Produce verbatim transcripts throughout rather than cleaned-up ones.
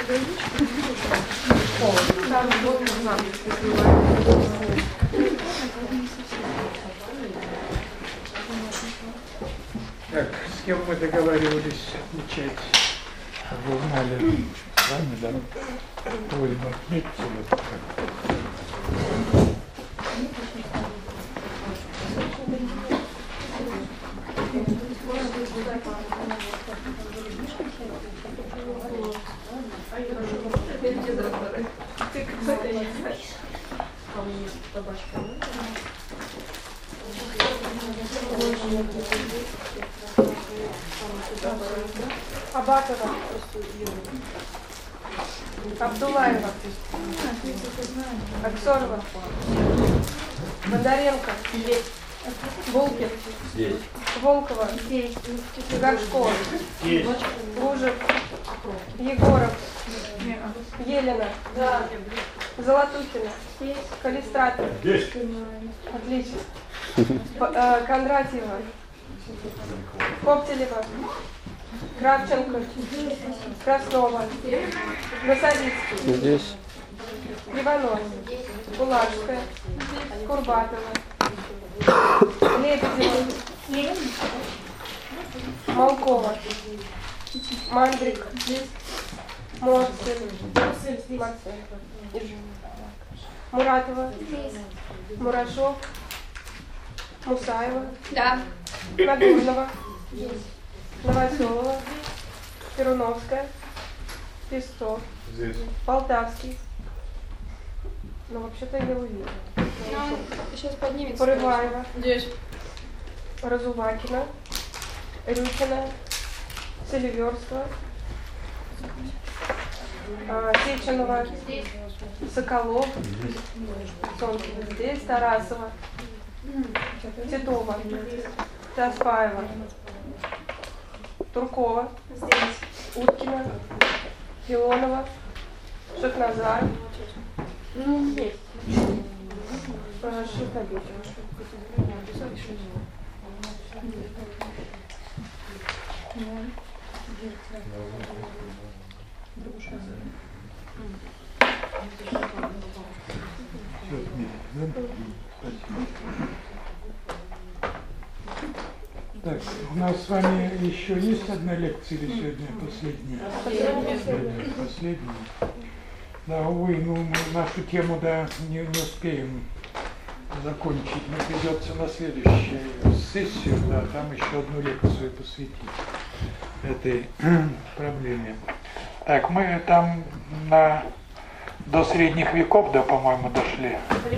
Так, с кем мы договаривались начать? Вы знали с вами, да? Ой, отметьте вот как. Абатова, Абдулаева, Аксорова, Бондаренко, Булкин, Здесь. Волкова, Горшков, Лужев, Егоров, Елена, Золотухина, Калистратов, отлично, Кондратьева, Коптелева, Кравченко, Краснова, Носовицкий, Здесь. Иванов, Булашская, Курбатова, Лебедева, Малкова, Мандрик, Морцель, Муратова, Мурашов, Мусаева, Да. Нагурнова, Новоселова, Перуновская, Песцов, Здесь. Полтавский. Ну, вообще-то я увидела. Ну, сейчас поднимется. Порываева, Здесь. Разувакина, Рюкина, Селиверстова, а, Сеченова, Соколов, Солнцева здесь, Тарасова, Титова, Таспаева, Туркова, Уткина, Филонова, Шахназар. Ну, есть. Прошу победить. Так, у нас с вами еще есть одна лекция или сегодня последняя? Последняя. Да, увы, ну мы нашу тему, да, не, не успеем закончить. Мне придется на следующую сессию, да, там еще одну лекцию посвятить этой проблеме. Так, мы там на, до средних веков, да, по-моему, дошли.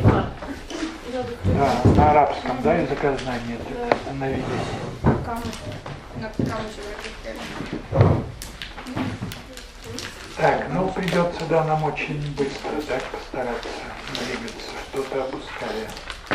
Да, на арабском, да, языкознании остановились. Так, ну придется, да, нам очень быстро, так, постараться двигаться, что-то опуская.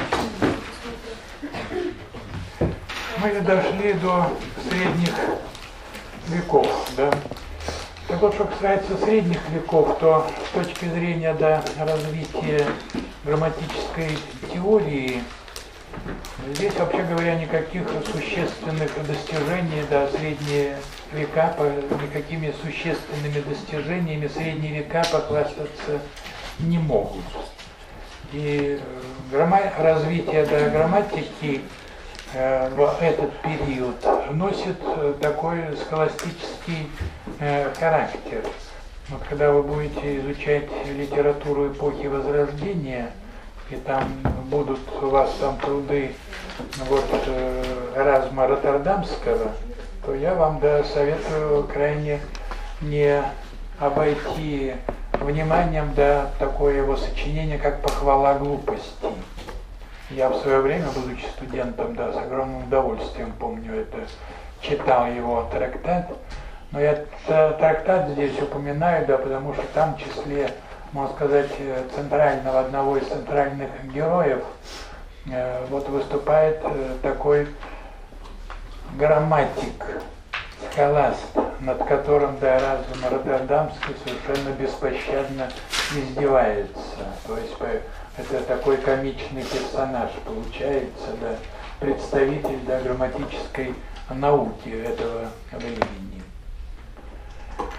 Мы дошли до средних веков, да. Так вот, что касается средних веков, то с точки зрения, да, развития грамматической теории, здесь, вообще говоря, никаких существенных достижений, да, средние века, по, никакими существенными достижениями средние века похвастаться не могут. И грамма, развитие, да, грамматики э, в этот период носит такой схоластический э, характер. Вот когда вы будете изучать литературу эпохи Возрождения, и там будут у вас там труды вот, э, Эразма Роттердамского, то я вам, да, советую крайне не обойти вниманием, да, такое его сочинение, как «Похвала глупости». Я в свое время, будучи студентом, да, с огромным удовольствием, помню, это читал его трактат. Но я трактат здесь упоминаю, да, потому что там в числе, можно сказать, центрального, одного из центральных героев, э, вот выступает э, такой грамматик, схоласт, над которым, да, Эразм Роттердамский совершенно беспощадно издевается. То есть это такой комичный персонаж получается, да, представитель, да, грамматической науки этого времени.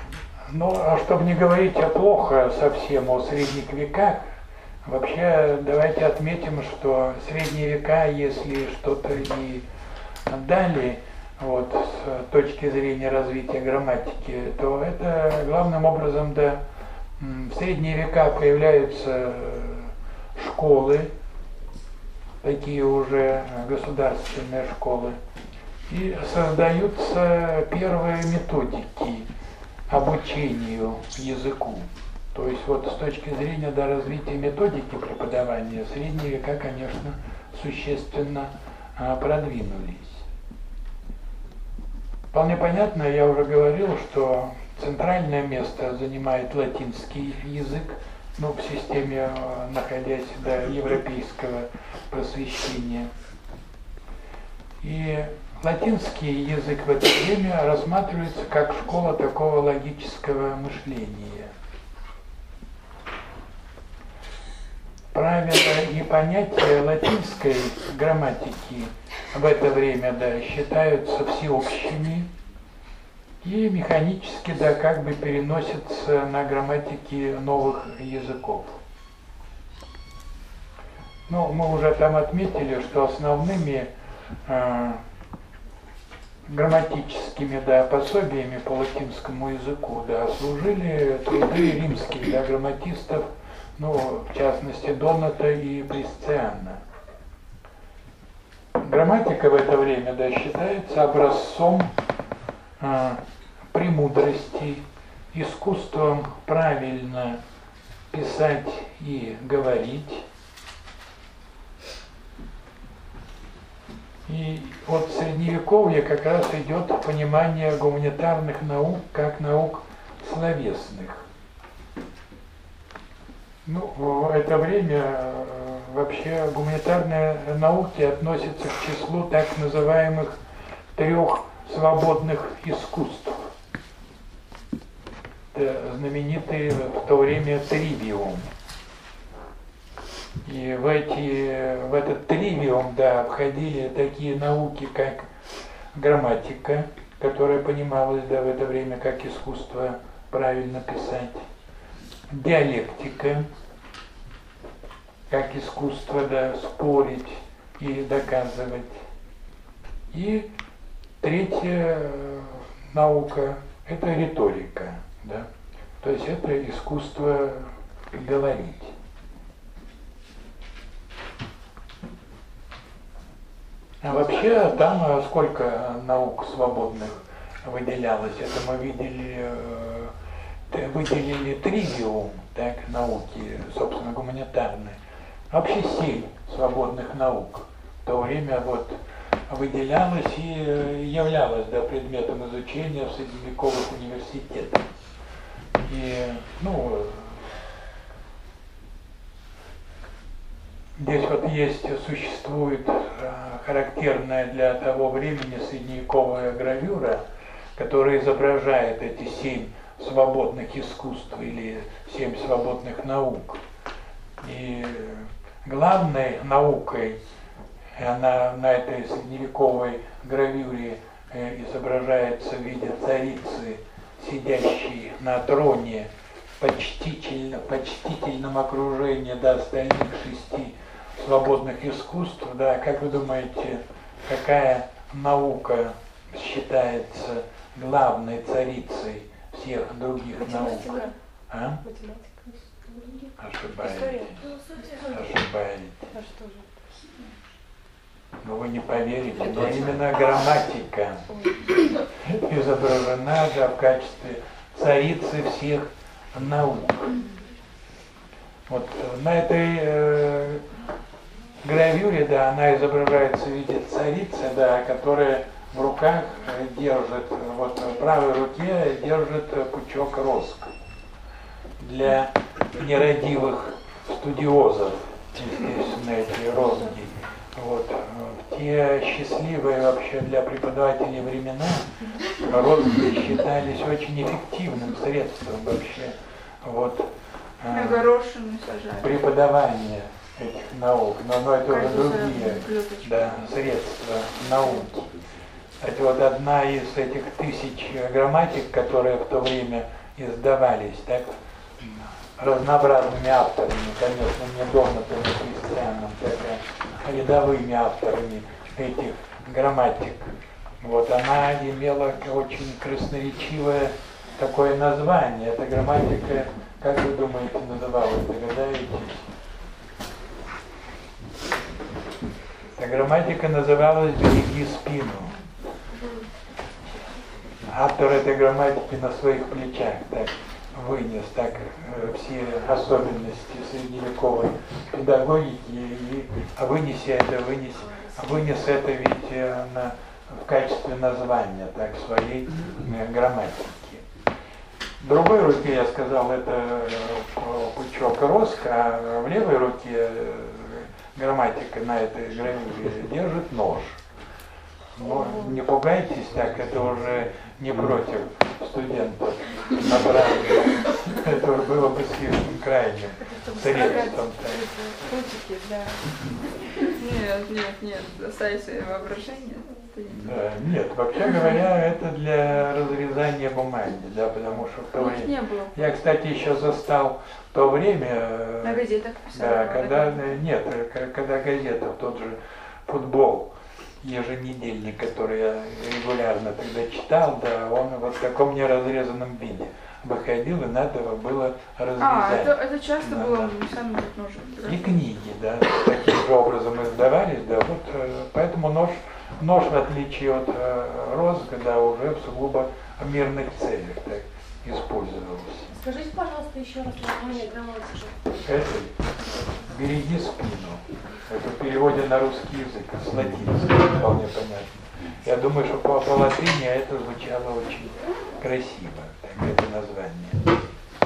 Ну, а чтобы не говорить о плохо совсем о средних веках, вообще давайте отметим, что средние века, если что-то и дали, вот, с точки зрения развития грамматики, то это главным образом, да, в средние века появляются школы, такие уже государственные школы, и создаются первые методики обучению языку. То есть вот с точки зрения до развития методики преподавания средние века, конечно, существенно а, продвинулись. Вполне понятно, я уже говорил, что центральное место занимает латинский язык, ну, в системе, находясь до европейского просвещения. И латинский язык в это время рассматривается как школа такого логического мышления. Правила и понятия латинской грамматики в это время, да, считаются всеобщими и механически, да, как бы переносятся на грамматики новых языков. Ну, мы уже там отметили, что основными э, грамматическими, да, пособиями по латинскому языку, да, служили труды римских, да, грамматистов, ну, в частности, Доната и Пресциана. Грамматика в это время, да, считается образцом э, премудрости, искусством правильно писать и говорить. И от Средневековья как раз идет понимание гуманитарных наук как наук словесных. Ну, в это время вообще гуманитарные науки относятся к числу так называемых трех свободных искусств. Это знаменитый в то время тривиум. И в, эти, в этот тривиум, да, входили такие науки, как грамматика, которая понималась, да, в это время как искусство правильно писать, диалектика, как искусство, да, спорить и доказывать. И третья наука – это риторика, да, то есть это искусство говорить. А вообще там сколько наук свободных выделялось? Это мы видели, выделили тривиум, так, науки, собственно, гуманитарные. Вообще семь свободных наук в то время вот выделялось и являлось, да, предметом изучения в средневековых университетах. И, ну, здесь вот есть, существует характерная для того времени средневековая гравюра, которая изображает эти семь свободных искусств или семь свободных наук. И главной наукой, она на этой средневековой гравюре изображается в виде царицы, сидящей на троне, почтительно, почтительном окружении, да, остальных шести свободных искусств, да. Как вы думаете, какая наука считается главной царицей всех других наук? А? Ошибаетесь. Ошибаетесь. А что же? Но вы не поверите, но именно грамматика изображена, да, в качестве царицы всех наук. Вот на этой э, гравюре, да, она изображается в виде царицы, да, которая в руках держит, вот в правой руке держит пучок роз. Для нерадивых студиозов, естественно, эти розги. Вот. Те счастливые вообще для преподавателей времена розги считались очень эффективным средством вообще вот, преподавания этих наук. Но, но это уже другие, да, средства науки. Это вот одна из этих тысяч грамматик, которая в то время издавались так разнообразными авторами, конечно, не догнатыми христианам, так, а рядовыми авторами этих грамматик. Вот она имела очень красноречивое такое название. Эта грамматика, как вы думаете, называлась, догадаетесь? Эта грамматика называлась «Береги спину». Автор этой грамматики на своих плечах так вынес так все особенности средневековой педагогики и вынеся это, вынес, вынес это ведь на, в качестве названия так своей грамматики. В другой руке, я сказал, это пучок роск, а в левой руке грамматика на этой гравюре держит нож. Но не пугайтесь так, это уже не против студентов направлено. Это было бы слишком крайним средством. Ручки, да. Нет, нет, нет, оставить свое воображение. Да, нет, вообще говоря, это для разрезания бумаги, да, потому что в то время... Не было. Я, кстати, еще застал то время... На газетах писали. Да, когда... Нет, когда газета, тот же «Футбол», еженедельник, который я регулярно тогда читал, да, он вот в таком неразрезанном виде выходил, и надо было разрезать. А, это, это часто да, было да. сам нож. И книги, да, таким же образом издавались, да, вот поэтому нож, нож в отличие от э, розга, да, уже в сугубо мирных целях так использовался. Скажите, пожалуйста, еще раз название грамматики. Это «Береги спину». Это в переводе на русский язык, с латинского, вполне понятно. Я думаю, что по, по латыни это звучало очень красиво, так, это название.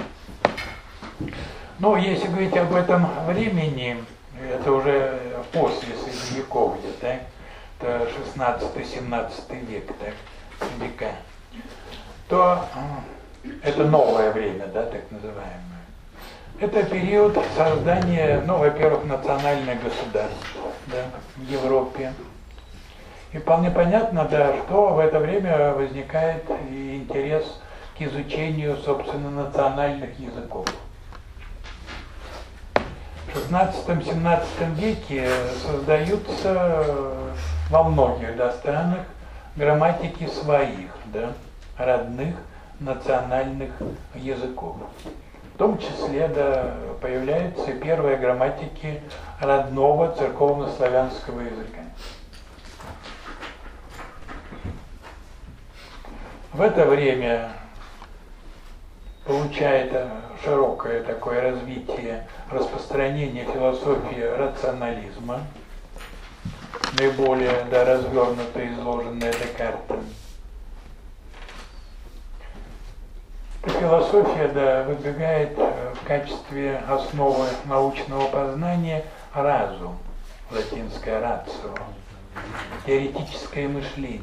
Но если говорить об этом времени, это уже после Средневековья, так, это шестнадцатый-семнадцатый век, так, века, то это новое время, да, так называемое. Это период создания, ну, во-первых, национальных государств, да, в Европе. И вполне понятно, да, что в это время возникает и интерес к изучению, собственно, национальных языков. В шестнадцатом-семнадцатом веке создаются во многих, да, странах грамматики своих, да, родных национальных языков. В том числе, да, появляются первые грамматики родного церковно-славянского языка. В это время получает широкое такое развитие, распространение философии рационализма, наиболее, да, развернуто изложенное Декартом. Философия, да, выдвигает в качестве основы научного познания разум, латинское рацио, теоретическое мышление.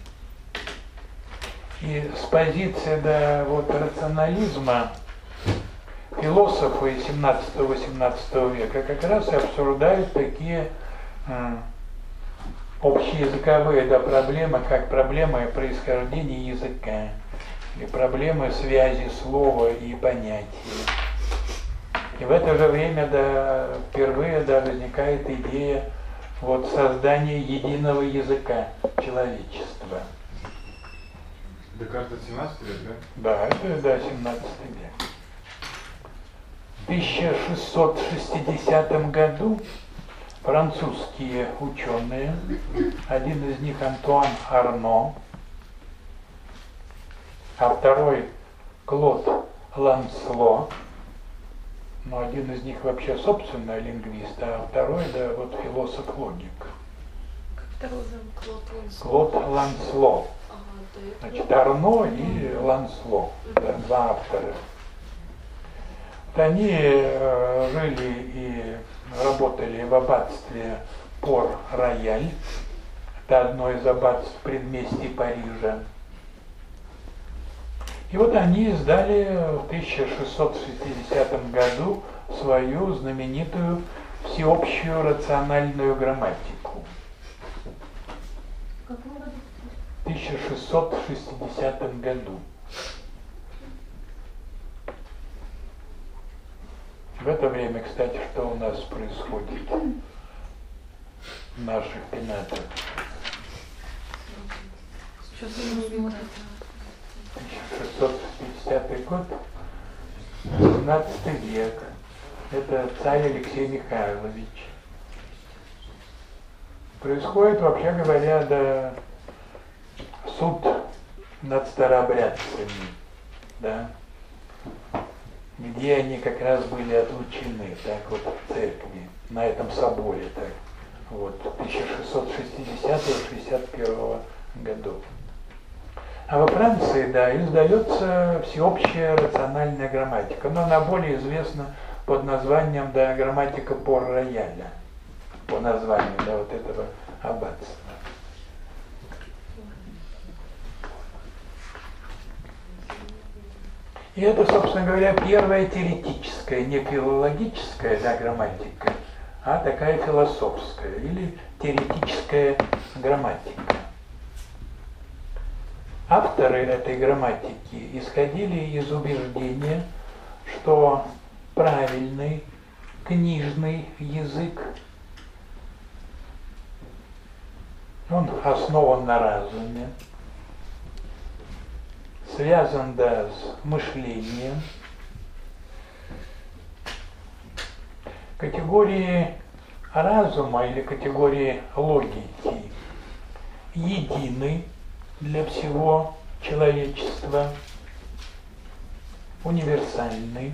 И с позиции, да, вот, рационализма философы семнадцатого-восемнадцатого века как раз и обсуждают такие э, общеязыковые, да, проблемы, как проблемы происхождения языка, и проблемы связи слова и понятия. И в это же время, да, впервые, да, возникает идея вот создания единого языка человечества. Декарт семнадцатый век, да? Да, это, да, семнадцатый век. В тысяча шестьсот шестидесятом году французские ученые, один из них Антуан Арно, а второй Клод Лансло, но один из них вообще собственно лингвист, а второй, да, вот философ-логик. Как второй зовут? Клод Лансло. Клод Лансло. Ага, да, Значит, Арно и Лансло, да, два автора. Вот они э, жили и работали в аббатстве Пор-Рояль. Это одно из аббатств в предместье Парижа. И вот они издали в тысяча шестьсот шестидесятом году свою знаменитую всеобщую рациональную грамматику. В каком году? В тысяча шестьсот шестидесятом году. В это время, кстати, что у нас происходит в наших пенатах? Что за movie? тысяча шестьсот пятидесятый год, семнадцатый век. Это царь Алексей Михайлович. Происходит, вообще говоря, да, суд над старообрядцами, да, где они как раз были отлучены, так вот, в церкви, на этом соборе, так, вот, тысяча шестьсот шестидесятого — шестьдесят первого годов. А во Франции, да, издается всеобщая рациональная грамматика, но она более известна под названием, да, грамматика Пор-Рояля, по названию, да, вот этого аббатства. И это, собственно говоря, первая теоретическая, не филологическая, да, грамматика, а такая философская или теоретическая грамматика. Авторы этой грамматики исходили из убеждения, что правильный книжный язык, он основан на разуме, связан, да, с мышлением. Категории разума или категории логики едины для всего человечества, универсальны.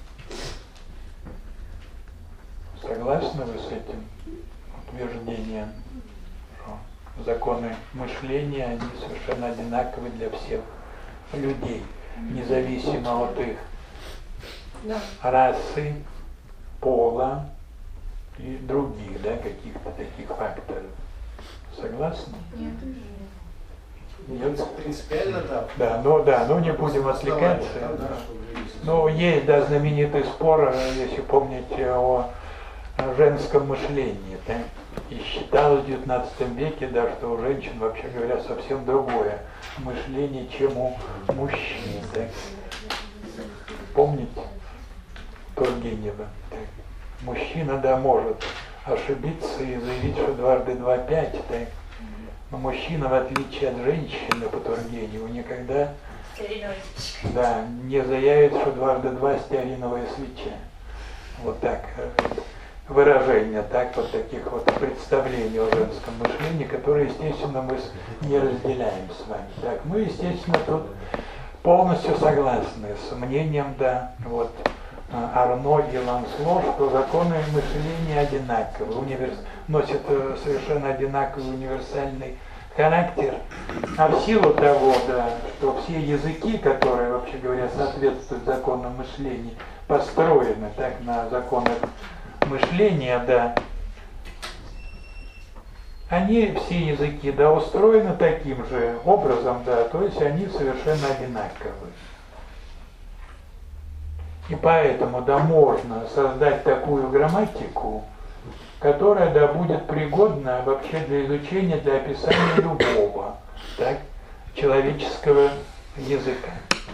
Согласны вы с этим утверждением, что законы мышления, они совершенно одинаковы для всех людей, независимо от их Да. расы, пола и других, да, каких-то таких факторов. Согласны? Нет. Нет? Принципиально, да. Да, ну да, ну не будем отвлекаться. Ну, есть, да, знаменитый спор, если помните, о женском мышлении, да? И считалось в девятнадцатом веке, да, что у женщин, вообще говоря, совсем другое мышление, чем у мужчин, да? Помните Тургенева? Да? Мужчина, да, может ошибиться и заявить, что дважды два пять, да? Но мужчина, в отличие от женщины по Тургеневу, никогда, да, не заявит, что дважды два стеариновая свеча. Вот так выражение, так, вот таких вот представлений о женском мышлении, которые, естественно, мы не разделяем с вами. Так, мы, естественно, тут полностью согласны с мнением, да, вот, Арно и Лансло, что законы мышления одинаковы, универс... носят совершенно одинаковый универсальный характер, а в силу того, да, что все языки, которые, вообще говоря, соответствуют законам мышления, построены так на законах мышления, да, они, все языки, да, устроены таким же образом, да, то есть они совершенно одинаковы. И поэтому, да, можно создать такую грамматику, которая, да, будет пригодна вообще для изучения, для описания любого, так, человеческого языка.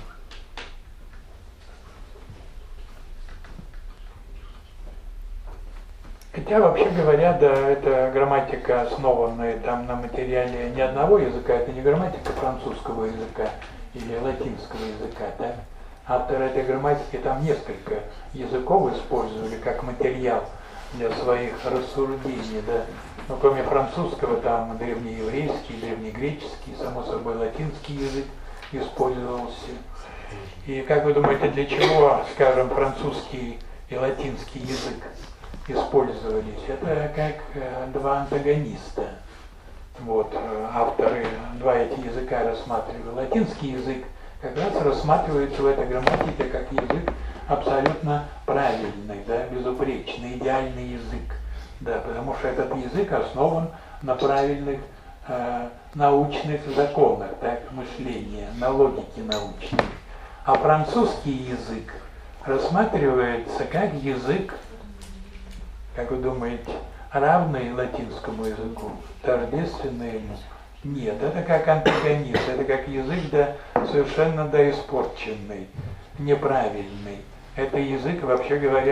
Хотя, вообще говоря, да, это грамматика, основанная там на материале не одного языка, это не грамматика французского языка или латинского языка, да. Авторы этой грамматики там несколько языков использовали как материал для своих рассуждений, да. Но кроме французского там древнееврейский, древнегреческий, само собой латинский язык использовался. И как вы думаете, для чего, скажем, французский и латинский язык использовались? Это как э, два антагониста. Вот, э, авторы два эти языка рассматривали. Латинский язык как раз рассматривается в этой грамматике как язык абсолютно правильный, да, безупречный, идеальный язык. Да, потому что этот язык основан на правильных э, научных законах, так, мышления, на логике научной. А французский язык рассматривается как язык, как вы думаете, равный латинскому языку, тождественный ему? Нет, это как антагонист, это как язык, да, совершенно, да, испорченный, неправильный. Это язык, вообще говоря,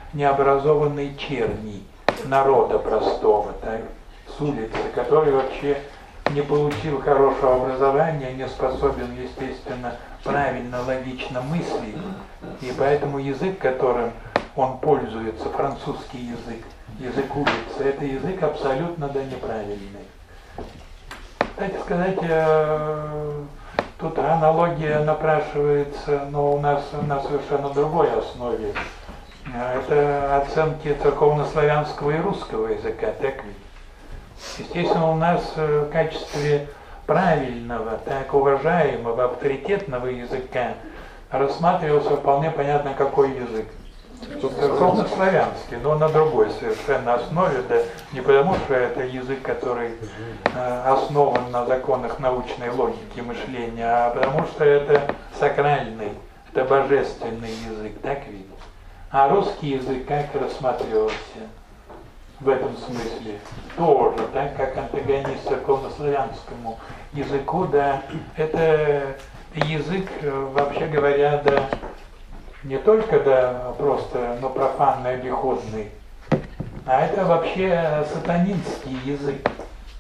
необразованной черни, народа простого, так, с улицы, который вообще не получил хорошего образования, не способен, естественно, правильно, логично мыслить, и поэтому язык, которым он пользуется, французский язык, язык улицы, это язык абсолютно да неправильный. Кстати сказать, тут аналогия напрашивается, но у нас на совершенно другой основе. Это оценки церковнославянского и русского языка, так ведь? Естественно, у нас в качестве правильного, так уважаемого, авторитетного языка рассматривался вполне понятно какой язык. Церковнославянский, но на другой совершенно основе, да, не потому что это язык, который э, основан на законах научной логики мышления, а потому что это сакральный, это божественный язык, так ведь? А русский язык как рассматривался в этом смысле? Тоже, так как антагонист церковнославянскому языку, да, это язык, вообще говоря, да, не только, да, просто, но профанный, обиходный, а это вообще сатанинский язык,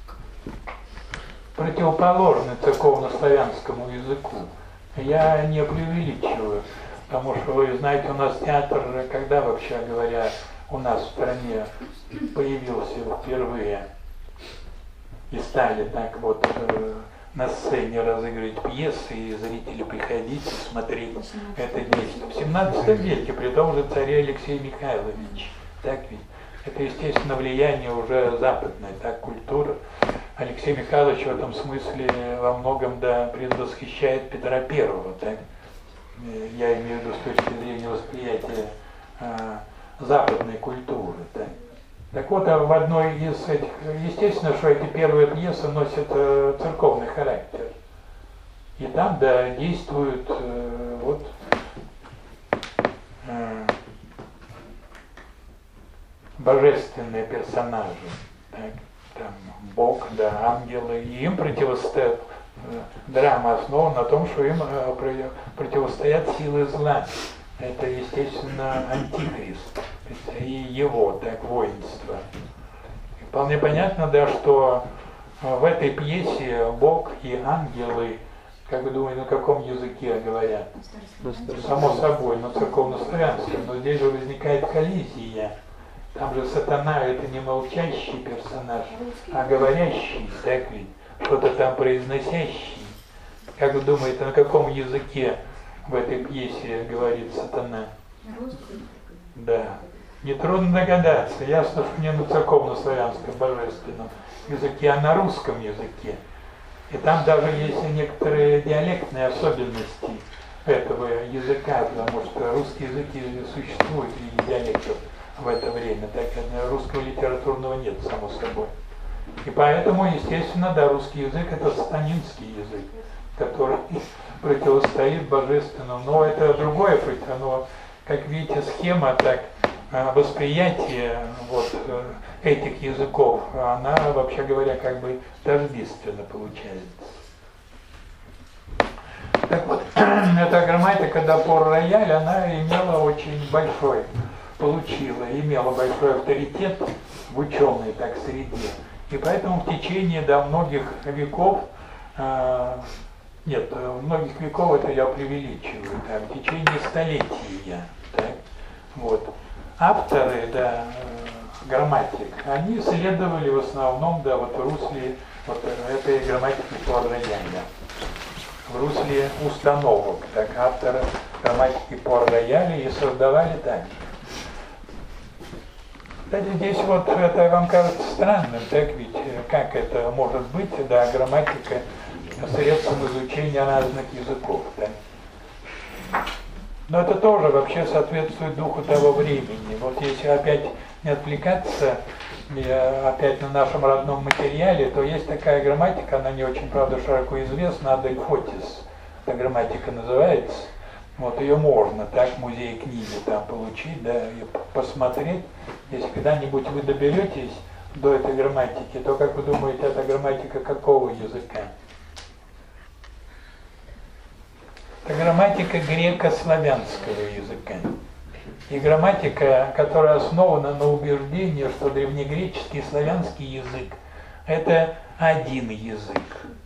противоположный церковнославянскому языку. Я не преувеличиваю, потому что, вы знаете, у нас театр, когда, вообще говоря, у нас в стране появился впервые, и стали так вот на сцене разыгрывать пьесы, и зрители приходите смотреть это действие. В семнадцатом веке, при том же царе Алексей Михайлович, так ведь? Это, естественно, влияние уже западной, так, культуры. Алексей Михайлович в этом смысле во многом, да, предвосхищает Петра Первого, так? Я имею в виду с точки зрения восприятия э, западной культуры, так? Так вот, в одной из этих, естественно, что эти первые пьесы носят э, церковный характер. И там, да, действуют э, вот э, божественные персонажи, так, там Бог, да, ангелы, и им противостоят, э, драма основана на том, что им э, противостоят силы зла. Это, естественно, антихрист и его, так, воинство. И вполне понятно, да, что в этой пьесе Бог и ангелы, как вы думаете, на каком языке говорят? Само собой, на церковнославянском, но здесь же возникает коллизия. Там же сатана это не молчащий персонаж, а говорящий, так ведь, что-то там произносящий. Как вы думаете, на каком языке в этой пьесе говорит сатана? Да. Нетрудно догадаться. Ясно, что не на церковнославянском божественном языке, а на русском языке. И там даже есть некоторые диалектные особенности этого языка, потому что русский язык существует и диалектов в это время, так как русского литературного нет, само собой. И поэтому, естественно, да, русский язык это сатанинский язык, который противостоит божественному. Но это другое, но, как видите, схема, так, восприятие вот этих языков, она, вообще говоря, как бы тождественно получается. Так вот, эта грамматика до пор рояль, она имела очень большой, получила, имела большой авторитет в ученой, так, среде. И поэтому в течение, да, многих веков, э, нет, многих веков это я преувеличиваю, да, в течение столетия, так, вот, авторы, да, грамматик, они следовали в основном, да, вот в русле вот этой грамматики по роялю, в русле установок, так, авторы грамматики по роялю и создавали так же. Кстати, здесь вот это вам кажется странным, так ведь, как это может быть, да, грамматика средством изучения разных языков, да? Но это тоже вообще соответствует духу того времени. Вот если опять не отвлекаться опять на нашем родном материале, то есть такая грамматика, она не очень, правда, широко известна, Адельфотис, эта грамматика называется. Вот ее можно так в музее книги там получить, да, и посмотреть. Если когда-нибудь вы доберетесь до этой грамматики, то как вы думаете, это грамматика какого языка? Это грамматика греко-славянского языка. И грамматика, которая основана на убеждении, что древнегреческий и славянский язык – это один язык.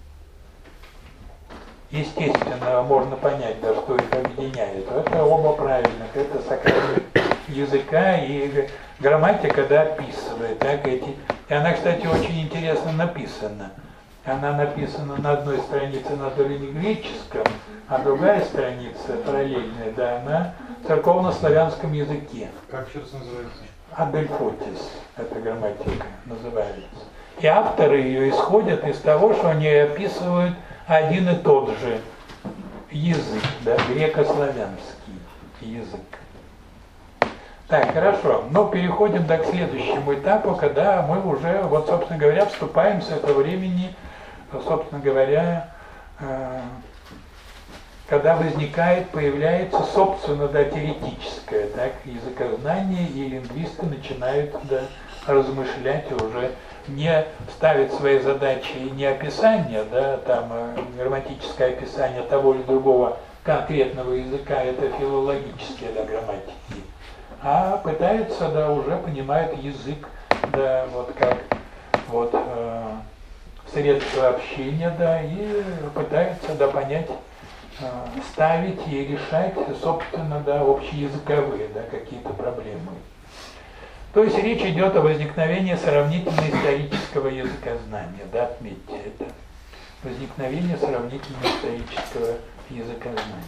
Естественно, можно понять, да, что их объединяет. Это оба правильных, это сакральных языка, и грамматика, да, описывает. Так, эти. И она, кстати, очень интересно написана. Она написана на одной странице на древнегреческом, а другая страница, параллельная, да, на церковно-славянском языке. Как еще раз называется? Адельфотис, эта грамматика называется. И авторы ее исходят из того, что они описывают один и тот же язык, да, греко-славянский язык. Так, хорошо. Но переходим да, к следующему этапу, когда мы уже, вот, собственно говоря, вступаем с этого времени, собственно говоря, э, когда возникает, появляется, собственно, да, теоретическое, так, языкознание, и лингвисты начинают, да, размышлять уже, не ставить свои задачи не описание, да, там, грамматическое описание того или другого конкретного языка, это филологические, да, грамматики, а пытаются, да, уже понимают язык, да, вот как, вот, э, средство общения, да, и пытаются, да, понять, э, ставить и решать, собственно, да, общеязыковые, да, какие-то проблемы. То есть речь идет о возникновении сравнительно-исторического языкознания, да, отметьте это. Возникновение сравнительно-исторического языкознания.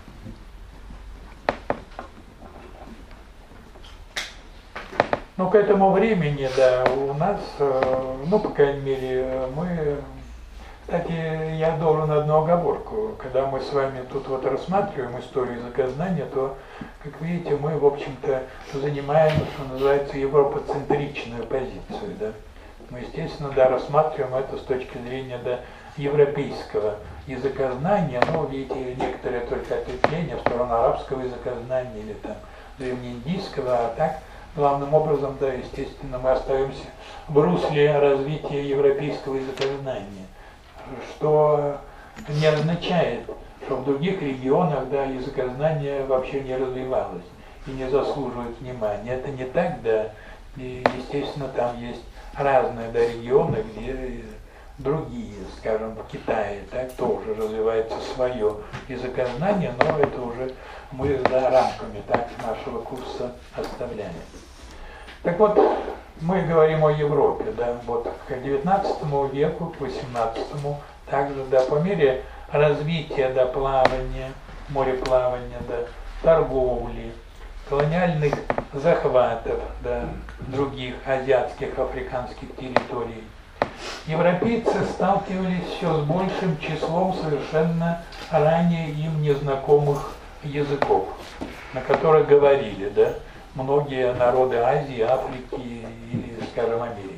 Ну, к этому времени, да, у нас, ну, по крайней мере, мы... Кстати, я должен одну оговорку. Когда мы с вами тут вот рассматриваем историю языкознания, то, как видите, мы, в общем-то, занимаем, что называется, европоцентричную позицию, да. Мы, естественно, да, рассматриваем это с точки зрения, да, европейского языкознания, но, видите, некоторые только ответвления в сторону арабского языкознания или там древнеиндийского, а так, главным образом, да, естественно, мы остаемся в русле развития европейского языкознания, что не означает, что в других регионах, да, языкознание вообще не развивалось и не заслуживает внимания. Это не так, да, и, естественно, там есть разные, да, регионы, где другие, скажем, в Китае, так, тоже развивается свое языкознание, но это уже мы за рамками, так, нашего курса оставляем. Так вот, мы говорим о Европе, да, вот к девятнадцатому веку, к восемнадцатому, также, да, по мере развития, да, плавания, мореплавания, да, торговли, колониальных захватов, да, других азиатских, африканских территорий, европейцы сталкивались все с большим числом совершенно ранее им незнакомых языков, на которых говорили, да, многие народы Азии, Африки или, скажем, Америки.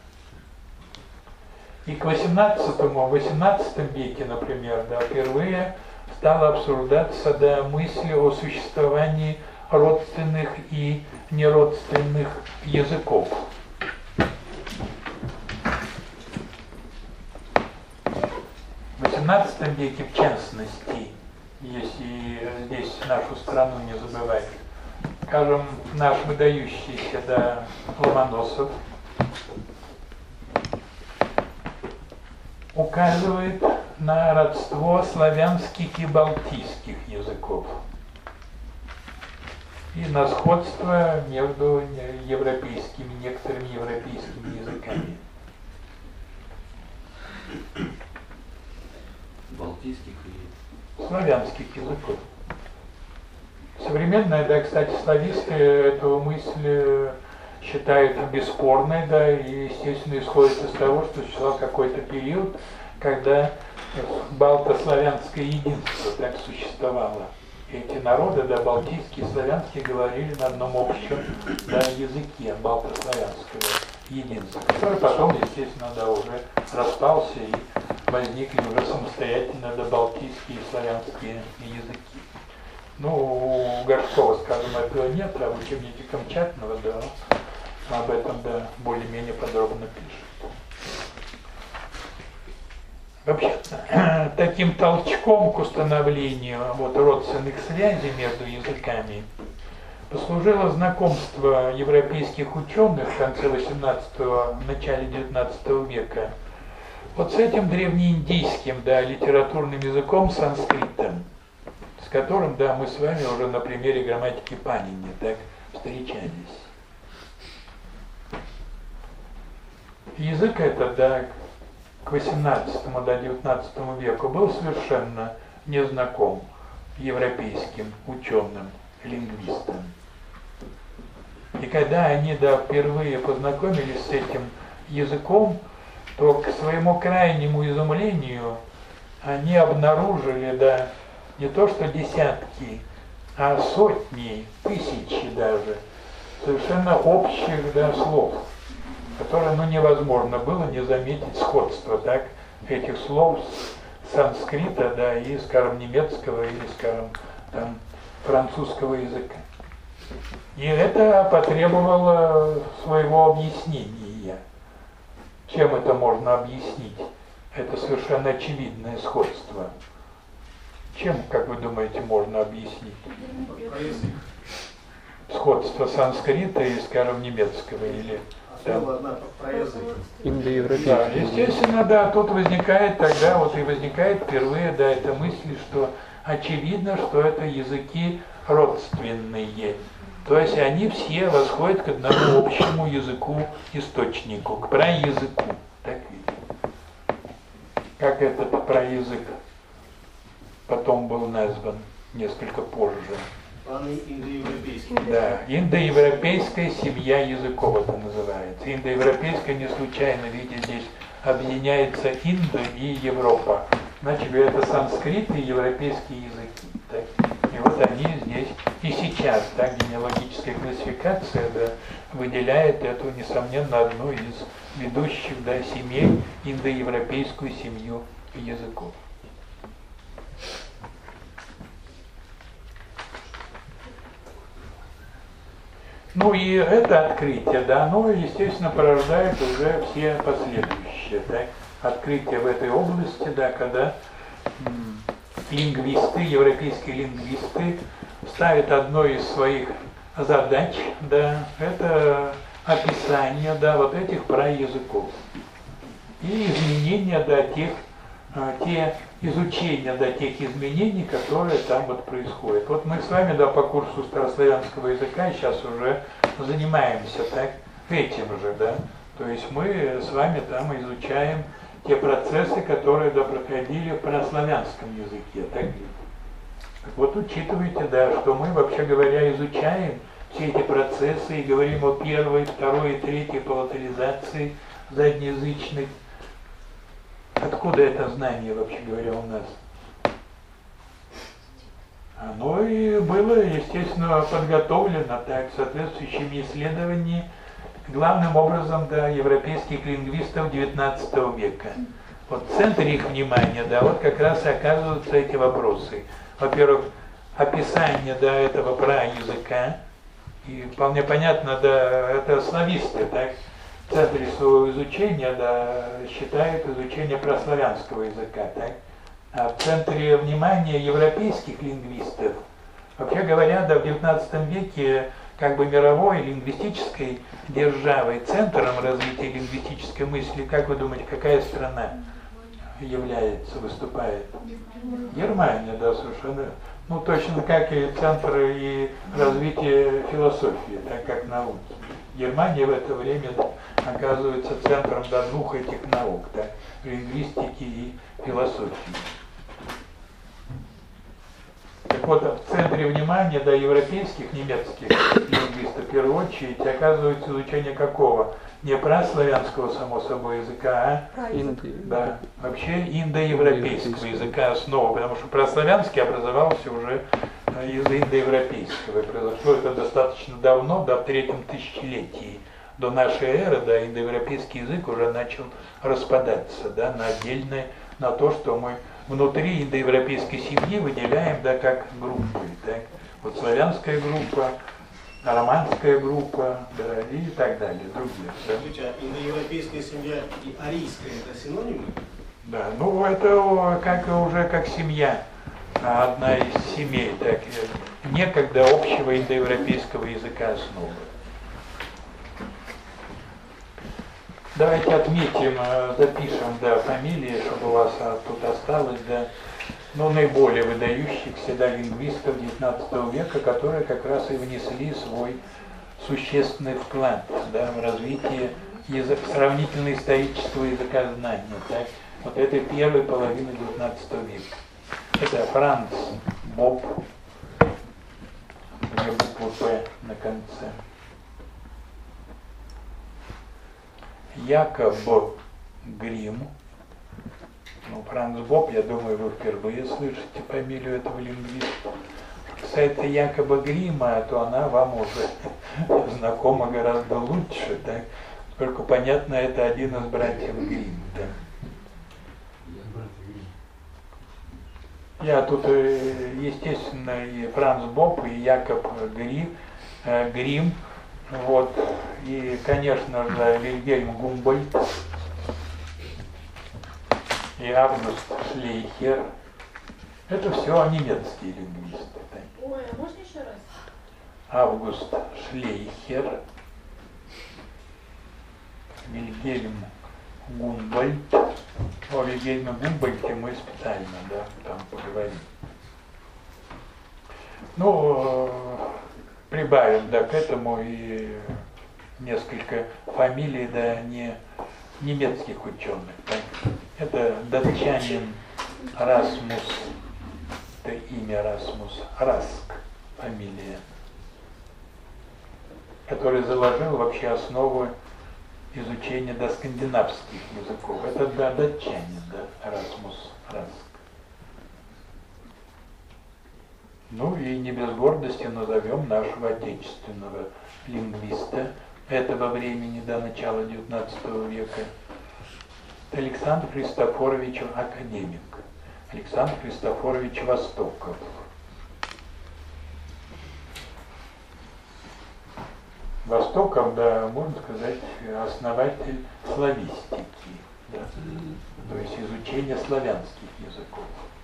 И к восемнадцатому-восемнадцатом веке, например, да, впервые стала обсуждаться, да, мысль о существовании родственных и неродственных языков. В восемнадцатом веке, в частности, если здесь нашу страну не забывать, скажем, наш выдающийся, да, Ломоносов указывает на родство славянских и балтийских языков и на сходство между европейскими, некоторыми европейскими языками. Балтийских и Славянских языков. Современная, да, кстати, слависты эту мысль считают бесспорной, да, и, естественно, исходит из того, что существовал какой-то период, когда балтославянское единство так существовало. Эти народы, да, балтийские и славянские, говорили на одном общем, да, языке балтославянского единства, который потом, естественно, да, уже распался и возникли уже самостоятельно, да, балтийские и славянские языки. Ну, у Горшкова, скажем, этого нет, а в учебнике Камчатного, да, об этом, да, более-менее подробно пишет. Вообще, таким толчком к установлению вот родственных связей между языками послужило знакомство европейских ученых в конце восемнадцатого, начале девятнадцатого века вот с этим древнеиндийским, да, литературным языком санскритом, с которым, да, мы с вами уже на примере грамматики Панини так встречались. Язык этот, да, к восемнадцатому, да, девятнадцатому веку был совершенно незнаком европейским ученым, лингвистам. И когда они, да, впервые познакомились с этим языком, то к своему крайнему изумлению они обнаружили, да, не то что десятки, а сотни, тысячи даже, совершенно общих, да, слов, которые, ну, невозможно было не заметить сходство, так, этих слов с санскрита, да, и, скажем, немецкого или, скажем, там, французского языка. И это потребовало своего объяснения. Чем это можно объяснить? Это совершенно очевидное сходство. Чем, как вы думаете, можно объяснить? Сходство санскрита и, скажем, немецкого или... Да. Индоевропейский. Да, естественно, да, тут возникает тогда, вот и возникает впервые, да, эта мысль, что очевидно, что это языки родственные. То есть они все восходят к одному общему языку, источнику, к праязыку. Так ведь? Как этот праязык потом был назван несколько позже. Индоевропейский. Да, индоевропейская семья языков это называется. Индоевропейская не случайно, видите, здесь объединяется Индо и Европа. Значит, это санскрит и европейские языки. Так? И вот они здесь и сейчас, так, генеалогическая классификация, да, выделяет эту, несомненно, одну из ведущих, да, семей, индоевропейскую семью языков. Ну и это открытие, да, оно, естественно, порождает уже все последующие, да, открытия в этой области, да, когда м, лингвисты, европейские лингвисты ставят одной из своих задач, да, это описание, да, вот этих праязыков и изменения, да, тех, те изучения, да, тех изменений, которые там вот происходят. Вот мы с вами, да, по курсу старославянского языка сейчас уже занимаемся так этим же, да, то есть мы с вами там изучаем те процессы, которые, да, проходили в праславянском языке, так ведь? Так вот, учитывайте, да, что мы, вообще говоря, изучаем все эти процессы и говорим о первой, второй и третьей палатализации заднеязычных. Откуда это знание, вообще говоря, у нас? Оно и было, естественно, подготовлено так, соответствующими исследованиями, главным образом, да, европейских лингвистов девятнадцатого века. Вот в центре их внимания, да, вот как раз и оказываются эти вопросы. Во-первых, описание, да, этого праязыка, и вполне понятно, да, это слависты, так, в центре своего изучения, да, считают изучение прославянского языка, так? А в центре внимания европейских лингвистов, вообще говоря, да, в девятнадцатом веке как бы мировой лингвистической державой, центром развития лингвистической мысли, как вы думаете, какая страна является, выступает? Германия, да, совершенно. Ну, точно как и центр и развития философии, так как науки. Германия в это время, да, оказывается центром, да, двух этих наук, да, лингвистики и философии. Так вот, в центре внимания, да, европейских, немецких лингвистов, в первую очередь, оказывается изучение какого? Не праславянского, само собой, языка, а Инди. да, вообще индоевропейского языка основа, потому что праславянский образовался уже из индоевропейского, и произошло это достаточно давно, да, в третьем тысячелетии до нашей эры, да, индоевропейский язык уже начал распадаться, да, на отдельное, на то, что мы внутри индоевропейской семьи выделяем, да, как группы, так, вот славянская группа, романская группа, да, и так далее, другие. Да. Скажите, а индоевропейская семья и арийская это синонимы? Да, ну это как уже как семья, одна из семей, так, некогда общего индоевропейского языка основы. Давайте отметим, запишем, да, фамилии, чтобы у вас тут осталось, да, ну, наиболее выдающихся, да, лингвистов девятнадцатого века, которые как раз и внесли свой существенный вклад, да, в развитие язык, сравнительно-исторического языкознания, так, вот этой первой половины девятнадцатого века. Это Франц Боб, где буква П на конце. Якоб Грим. Ну, Франц Боб, я думаю, вы впервые слышите фамилию этого лингвиста. Кстати, Якоба Грима, то она вам уже знакома гораздо лучше, так? Поскольку, понятно, это один из братьев Грим, да? Я тут, естественно, и Франц Боб, и Якоб Грим, Грим, вот, и, конечно же, Вильгельм Гумбольдт, и Август Шлейхер. Это все немецкие лингвисты. Да? Ой, а можно еще раз? Август Шлейхер, Вильгельм Гумбольдт. О Вильгельме Гумбольдте мы специально, да, там поговорим. Ну, прибавим, да, к этому и несколько фамилий, да, не немецких ученых. Да. Это датчанин Расмус, это имя Расмус, Раск, фамилия, который заложил вообще основу изучения, да, скандинавских языков. Это, да, датчанин, да, Расмус Раск. Ну и не без гордости назовем нашего отечественного лингвиста этого времени, до начала девятнадцатого века, Александр Христофорович Академик, Александр Христофорович Востоков. Востоков, да, можно сказать, основатель славистики, да, то есть изучения славянских языков.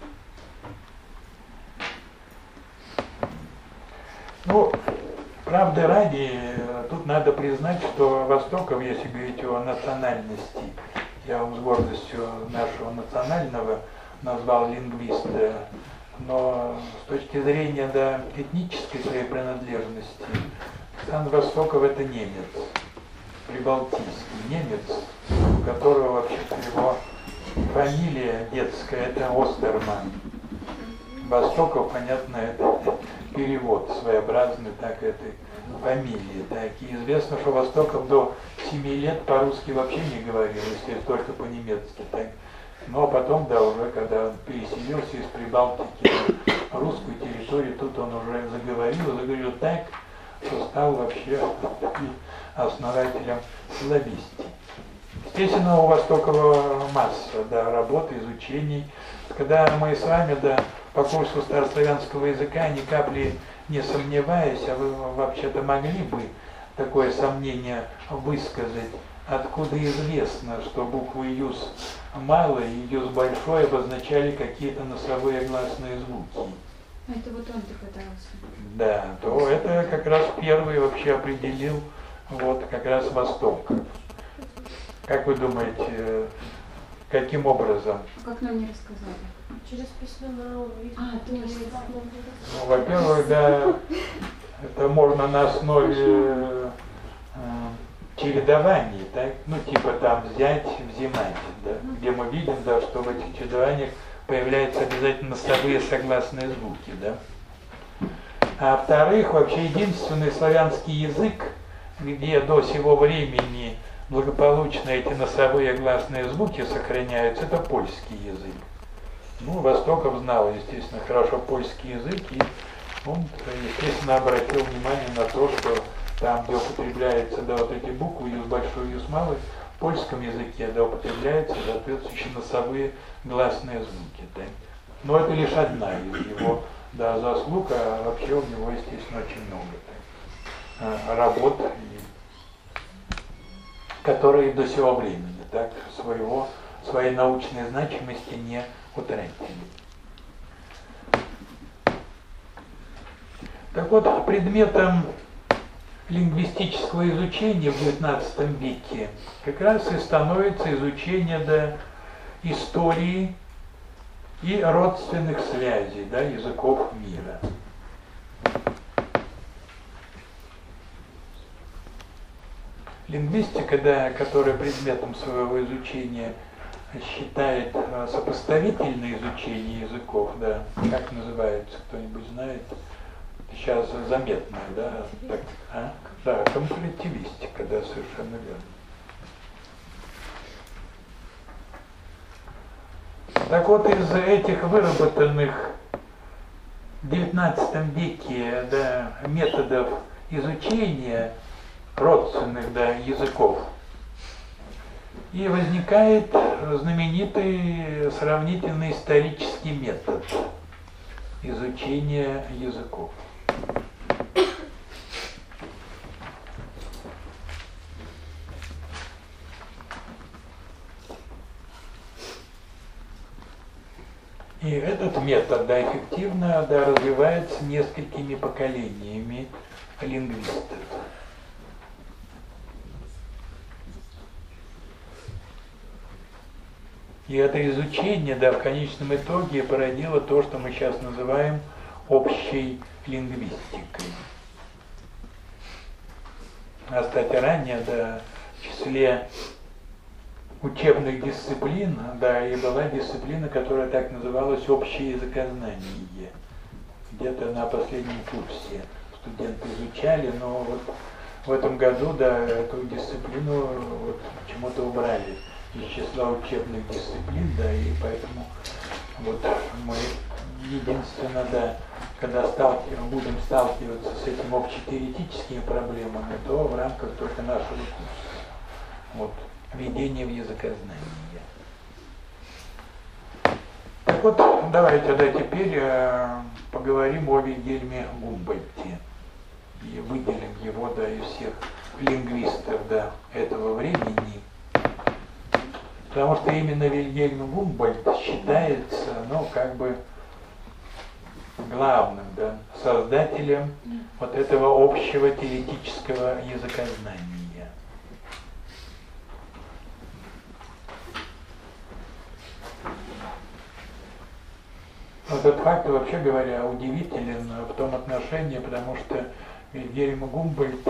Ну, правды ради, тут надо признать, что Востоков, если говорить о национальности, я вам с гордостью нашего национального назвал лингвиста, но с точки зрения, да, этнической своей принадлежности, Александр Востоков это немец, прибалтийский немец, у которого вообще-то его фамилия детская, это Остерман. Востоков, понятно, это перевод своеобразный, так, этой фамилии. Так. И известно, что Востоков до семи лет по-русски вообще не говорил, если только по-немецки. Так. Но потом, да, уже когда он переселился из Прибалтики на русскую территорию, тут он уже заговорил, заговорил так, что стал вообще основателем славистики. Естественно, у Востокова масса, да, работы, изучений. Когда мы с вами, да, по курсу старославянского языка, ни капли не сомневаясь, а вы вообще-то могли бы такое сомнение высказать, откуда известно, что буквы «юз» малые и «юз» большой обозначали какие-то носовые гласные звуки. Это вот он догадался. Да, то это как раз первый вообще определил вот как раз Востоков. Как вы думаете, каким образом? Как нам не рассказали? Через письмена. А, точно. Ну, во-первых, да, это можно на основе э, чередований, так? Ну, типа там взять, взимать, да, где мы видим, да, что в этих чередованиях появляются обязательно носовые согласные звуки, да. А во-вторых, вообще единственный славянский язык, где до сего времени благополучно эти носовые гласные звуки сохраняются, это польский язык. Ну, Востоков знал, естественно, хорошо польский язык, и он, естественно, обратил внимание на то, что там, где употребляются, да, вот эти буквы, юз большой, юз малый, в польском языке, да, употребляются соответствующие носовые гласные звуки. Да. Но это лишь одна из его, да, заслуг, а вообще у него, естественно, очень много да, работ, которые до сего времени, так, своего, своей научной значимости не утратили. Так вот, предметом лингвистического изучения в девятнадцатом веке как раз и становится изучение, да, истории и родственных связей, да, языков мира. Лингвистика, да, которая предметом своего изучения считает а, сопоставительное изучение языков, да, как называется, кто-нибудь знает? Сейчас заметная, да, так, а? Да, компаративистика, да, совершенно верно. Так вот, из этих выработанных в девятнадцатом веке, да, методов изучения родственных, да, языков и возникает знаменитый сравнительный исторический метод изучения языков. И этот метод, да, эффективно, да, развивается несколькими поколениями лингвистов. И это изучение, да, в конечном итоге породило то, что мы сейчас называем общей лингвистикой. А, кстати, ранее, да, в числе учебных дисциплин, да, и была дисциплина, которая так называлась общее языкознание. Где-то на последнем курсе студенты изучали, но вот в этом году, да, эту дисциплину вот почему-то убрали из числа учебных дисциплин, да, и поэтому вот мы единственно, да, когда сталкиваем, будем сталкиваться с этими общетеоретическими проблемами, то в рамках только нашего курса. Вот, введение в языкознание. Так вот, давайте, да, теперь э, поговорим о Вильгельме Гумбольдте и выделим его, да, из всех лингвистов, да, этого времени. Потому что именно Вильгельм Гумбольдт считается, ну, как бы главным, да, создателем вот этого общего теоретического языкознания. Этот факт, вообще говоря, удивителен в том отношении, потому что Вильгельм Гумбольдт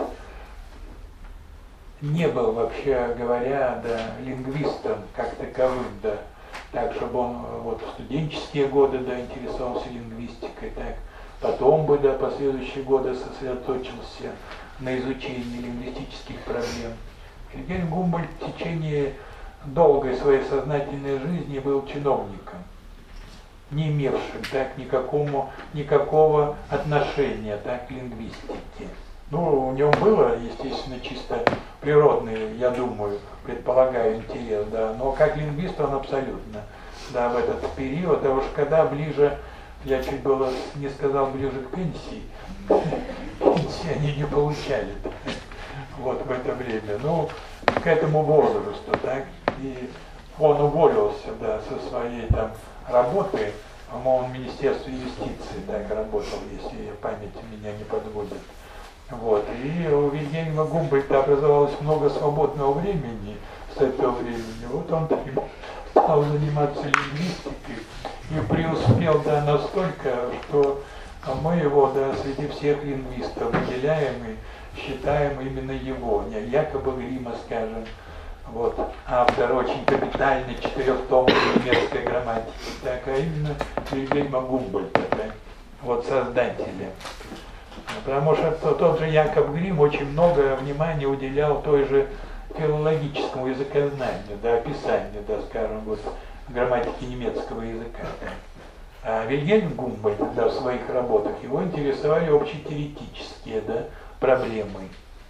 не был, вообще говоря, да, лингвистом как таковым, да, так, чтобы он вот в студенческие годы, да, интересовался лингвистикой, так, потом бы, да, последующие годы сосредоточился на изучении лингвистических проблем. Вильгельм Гумбольдт в течение долгой своей сознательной жизни был чиновником, не имевшим, так, никакому, никакого отношения, так, к лингвистике. Ну, у него было, естественно, чисто природный, я думаю, предполагаю, интерес, да, но как лингвист он абсолютно, да, в этот период, потому что когда ближе, я чуть было не сказал ближе к пенсии, пенсии они не получали, вот в это время, ну, к этому возрасту, так, и он уволился, да, со своей там работы, по-моему, он в Министерстве юстиции так работал, если память меня не подводит. Вот. И у Вильгельма Гумбольдта образовалось много свободного времени с этого времени. Вот он стал заниматься лингвистикой и преуспел, да, настолько, что мы его, да, среди всех лингвистов выделяем и считаем именно его, не якобы Грима, скажем, вот, автор очень капитальной четырехтомной немецкой грамматики, так, а именно Вильгельма Гумбольдта, так, вот, создателя. Потому что тот же Якоб Грим очень много внимания уделял той же филологическому языкознанию, да, описанию, да, скажем, вот, грамматики немецкого языка. Да. А Вильгельм Гумбольдт, да, в своих работах его интересовали общетеоретические, да, проблемы.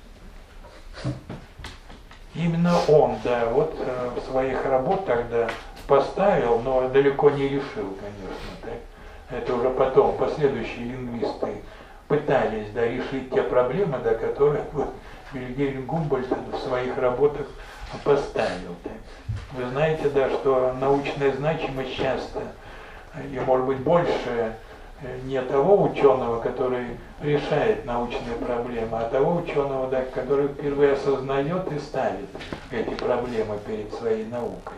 Именно он, да, вот в своих работах, да, поставил, но далеко не решил, конечно, так. Это уже потом последующие лингвисты пытались, да, решить те проблемы, да, которые вот Вильгельм Гумбольдт в своих работах поставил. Да. Вы знаете, да, что научная значимость часто, и может быть больше, не того ученого, который решает научные проблемы, а того ученого, да, который впервые осознает и ставит эти проблемы перед своей наукой.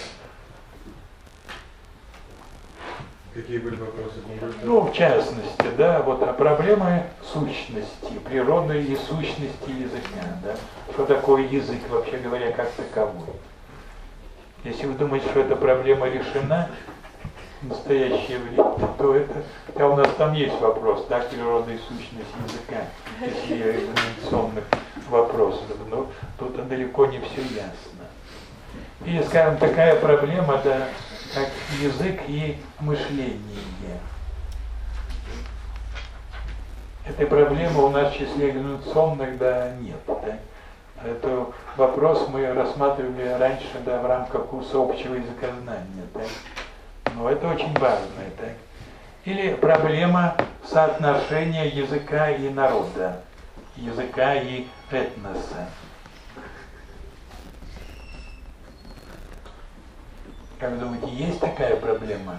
Какие были вопросы? Ну, в частности, да, вот а проблемы сущности, природы и сущности языка, да. Что такое язык, вообще говоря, как таковой? Если вы думаете, что эта проблема решена в настоящее время, то это, а у нас там есть вопрос, да, природа и сущность языка, если экзаменационных вопросов, но тут далеко не все ясно. Или, скажем, такая проблема, да, как язык и мышление. Этой проблемы у нас в числе экзаменационных, да, нет. Да? Это вопрос мы рассматривали раньше, да, в рамках курса общего языкознания. Да? Но это очень важно. Да? Или проблема соотношения языка и народа, языка и этноса. Как вы думаете, есть такая проблема?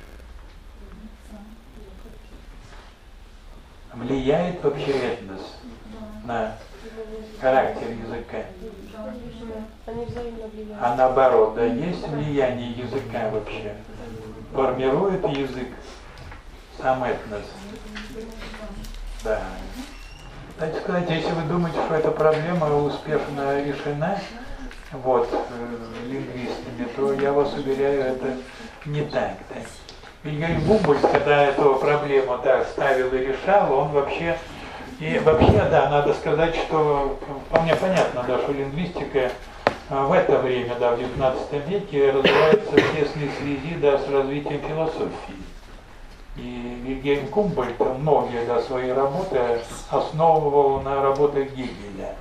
Влияет вообще этнос на характер языка? Они взаимно влияют. А наоборот, да, есть влияние языка вообще? Формирует язык сам этнос? Да. Кстати сказать, если вы думаете, что эта проблема успешно решена, вот, э, лингвистами, то я вас уверяю, это не так. так. Вильгельм Гумбольдт, когда эту проблему так ставил и решал, он вообще, и вообще, да, надо сказать, что вполне понятно, да, что лингвистика в это время, да, в девятнадцатом веке развивается в тесной связи, да, с развитием философии. И Вильгельм Гумбольдт многие, да, свои работы основывал на работах Гегеля.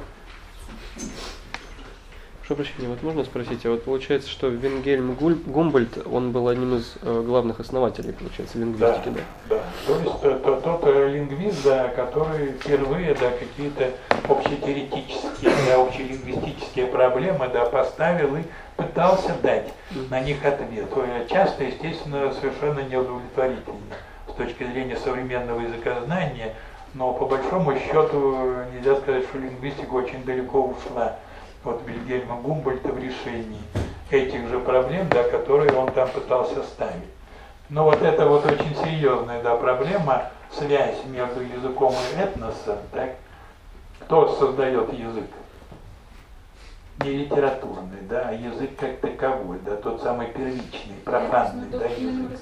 Прошу прощения, вот можно спросить, а вот получается, что Вильгельм Гумбольдт, он был одним из э, главных основателей, получается, лингвистики, да? Да, да. То есть то, то, тот лингвист, да, который впервые, да, какие-то общетеоретические, да, общелингвистические проблемы, да, поставил и пытался дать на них ответ. Часто, естественно, совершенно неудовлетворительно с точки зрения современного языкознания, но по большому счету нельзя сказать, что лингвистика очень далеко ушла от Вильгельма Гумбольдта в решении этих же проблем, да, которые он там пытался ставить. Но вот это вот очень серьезная, да, проблема, связь между языком и этносом, так, кто создает язык? Не литературный, да, а язык как таковой, да, тот самый первичный, профанный, да, язык.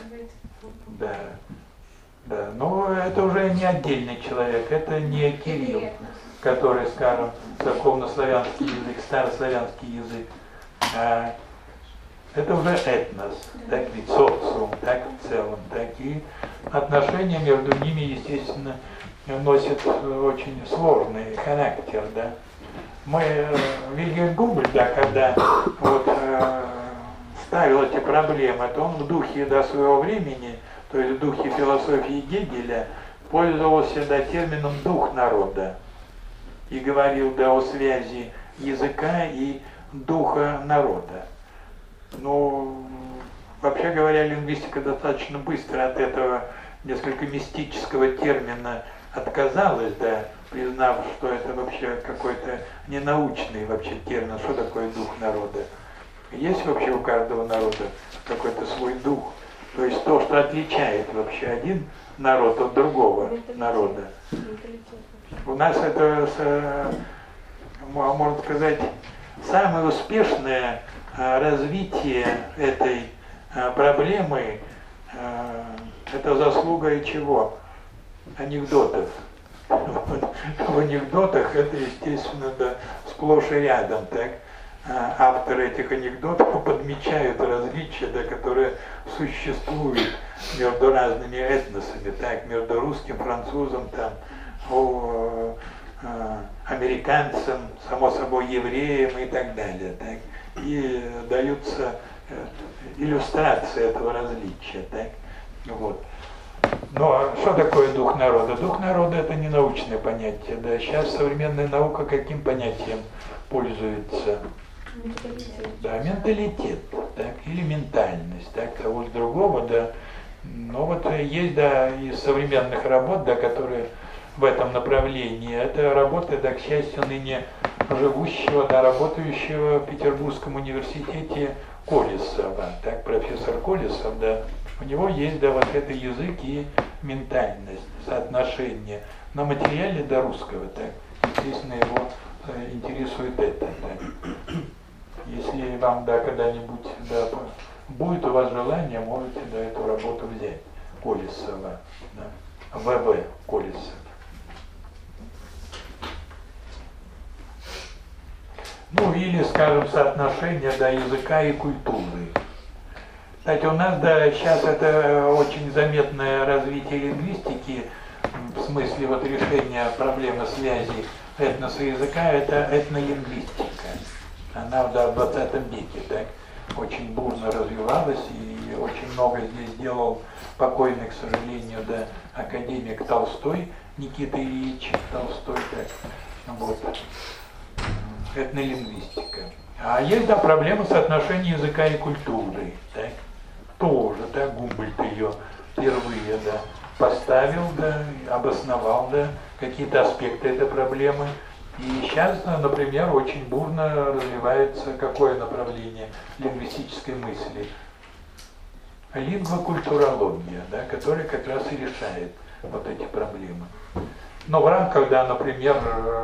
Да, да, но это уже не отдельный человек, это не Кирилл, который, скажем, церковнославянский язык, старославянский язык, а это уже этнос, так ведь социум, так в целом, так и отношения между ними, естественно, носят очень сложный характер, да. Мы, Вильгельм Гумбольдт, да, когда вот э, ставил эти проблемы, то он в духе, да, своего времени, то есть в духе философии Гегеля, пользовался, да, термином «дух народа» и говорил, да, о связи языка и духа народа. Ну, вообще говоря, лингвистика достаточно быстро от этого несколько мистического термина отказалась, да, признав, что это вообще какой-то ненаучный вообще термин, что такое дух народа. Есть вообще у каждого народа какой-то свой дух, то есть то, что отличает вообще один народ от другого народа. У нас это, можно сказать, самое успешное развитие этой проблемы, это заслуга чего? Анекдотов. В анекдотах это, естественно, да, сплошь и рядом, так? Авторы этих анекдотов подмечают различия, да, которые существуют между разными этносами, так, между русским, французом, там, о, э, американцем, само собой евреем и так далее, так? И даются э, иллюстрации этого различия, так? Вот. Но что такое дух народа? Дух народа это не научное понятие, да? Сейчас современная наука каким понятием пользуется? Менталитет. Да, менталитет, так, или ментальность, так, того с другого, да, Но вот есть, да, из современных работ, да, которые в этом направлении, это работы, да, к счастью, ныне живущего, да, работающего в Петербургском университете Колесова, так, профессор Колесов, да, у него есть, да, вот это язык и ментальность, соотношение на материале до русского, так, естественно, его э, интересует это, да. Если вам, да, когда-нибудь, да, будет у вас желание, можете, да, эту работу взять, Колесова, да, ВВ Колесов. Ну или, скажем, соотношение, да, языка и культуры. Кстати, у нас, да, сейчас это очень заметное развитие лингвистики, в смысле вот решения проблемы связи этноса и языка, это этнолингвистика. Она, да, в двадцатом веке, так, очень бурно развивалась, и очень много здесь сделал покойный, к сожалению, да, академик Толстой, Никита Ильич Толстой, так, вот, этнолингвистика. А есть, да, проблема соотношения языка и культуры, так, тоже, да, Гумбольдт ее впервые, да, поставил, да, обосновал, да, какие-то аспекты этой проблемы. И сейчас, например, очень бурно развивается какое направление лингвистической мысли? Лингвокультурология, да, которая как раз и решает вот эти проблемы. Но в рамках, да, например,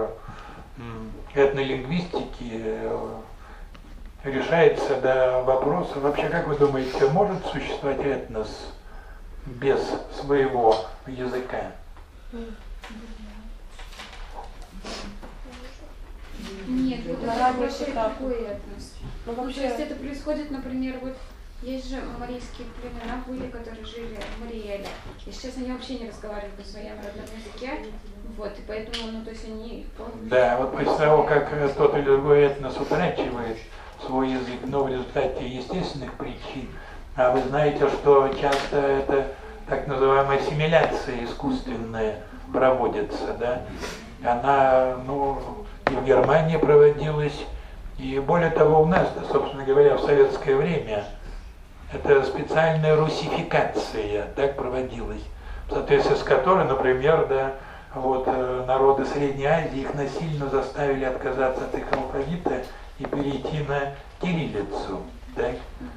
этнолингвистики решается, да, вопрос, вообще, как вы думаете, может существовать этнос без своего языка? Нет, вот На это ранних вообще этапах. какой этнос? Ну, Ну, то вообще, есть это происходит, например, вот есть же марийские племена были, которые жили в Мариэле. И сейчас они вообще не разговаривают на своем родном языке. Вот, и поэтому, ну, то есть они полностью... Да, вот после того, как тот или другой этнос утрачивает свой язык, но в результате естественных причин, а вы знаете, что часто это так называемая ассимиляция искусственная проводится, да, она, ну, и в Германии проводилась, и более того у нас, да, собственно говоря, в советское время это специальная русификация так проводилась, в соответствии с которой, например, да, вот народы Средней Азии их насильно заставили отказаться от их алфавита и перейти на кириллицу. Так?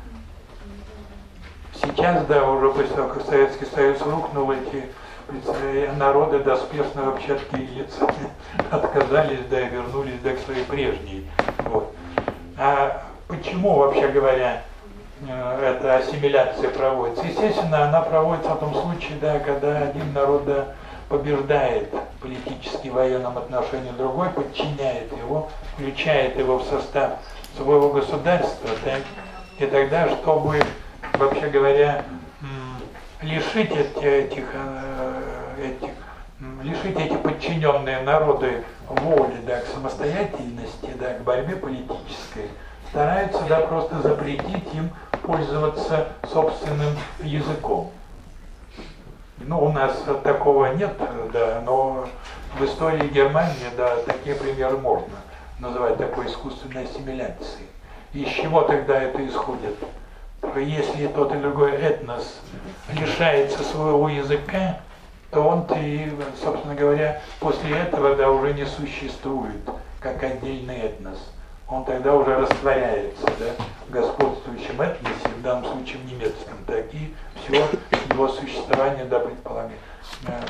Сейчас, да, уже после того, как Советский Союз рухнул, эти народы доспешно вообще от кириллицы отказались, да, и вернулись, да, к своей прежней. Вот. А почему, вообще говоря, эта ассимиляция проводится? Естественно, она проводится в том случае, да, когда один народ, да, побеждает политически в военном отношении, другой подчиняет его, включает его в состав своего государства, так? И тогда, чтобы, вообще говоря, лишить этих, этих, лишить эти подчиненные народы воли, да, к самостоятельности, да, к борьбе политической, стараются, да, просто запретить им пользоваться собственным языком. Ну, у нас такого нет, да, но в истории Германии, да, такие примеры можно называть такой искусственной ассимиляцией. Из чего тогда это исходит? Если тот или другой этнос лишается своего языка, то он-то и, собственно говоря, после этого, да, уже не существует как отдельный этнос. Он тогда уже растворяется, да, в господствующем этносе, в данном случае в немецком, так и все его существование, да, предполагает, э,